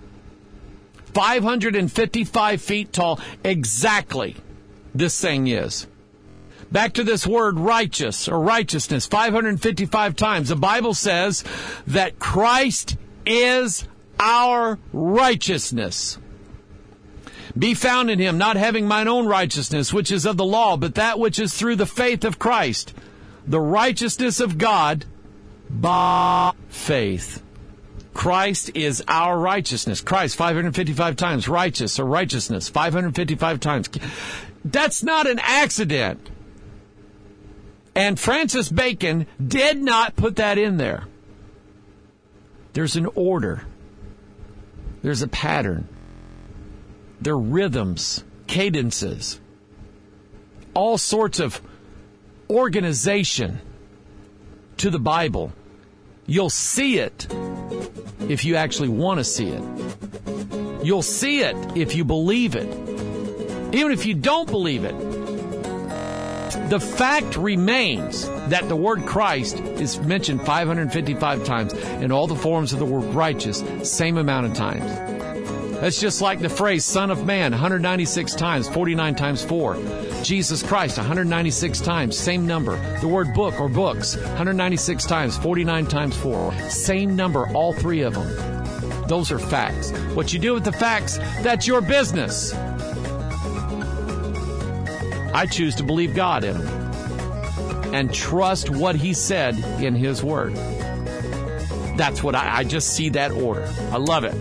555 feet tall, exactly, this thing is. Back to this word righteous or righteousness, 555 times. The Bible says that Christ is our righteousness. Be found in him, not having mine own righteousness, which is of the law, but that which is through the faith of Christ, the righteousness of God by faith. Christ is our righteousness. Christ, 555 times. Righteous or righteousness, 555 times. That's not an accident. And Francis Bacon did not put that in there. There's an order. There's a pattern. There are rhythms, cadences, all sorts of organization to the Bible. You'll see it if you actually want to see it. You'll see it if you believe it. Even if you don't believe it. The fact remains that the word Christ is mentioned 555 times and all the forms of the word righteous, same amount of times. That's just like the phrase Son of Man, 196 times, 49 times 4. Jesus Christ, 196 times, same number. The word book or books, 196 times, 49 times 4. Same number, all 3 of them. Those are facts. What you do with the facts, that's your business. I choose to believe God in them and trust what he said in his word. That's what I just see that order. I love it.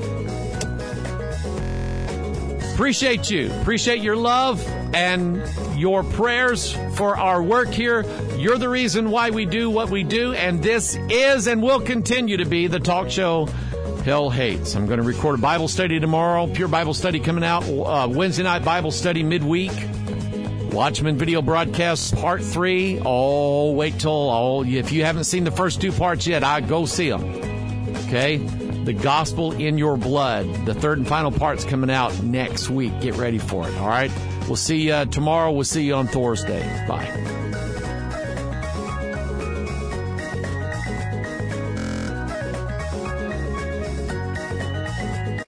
Appreciate you. Appreciate your love and your prayers for our work here. You're the reason why we do what we do, and this is and will continue to be the talk show Hell Hates. I'm going to record a Bible study tomorrow, Pure Bible Study coming out, Wednesday night Bible study midweek, Watchman video broadcast part 3. Oh, wait till, if you haven't seen the first 2 parts yet, go see them. Okay? The Gospel in Your Blood. The third and final part's coming out next week. Get ready for it, all right? We'll see you tomorrow. We'll see you on Thursday. Bye.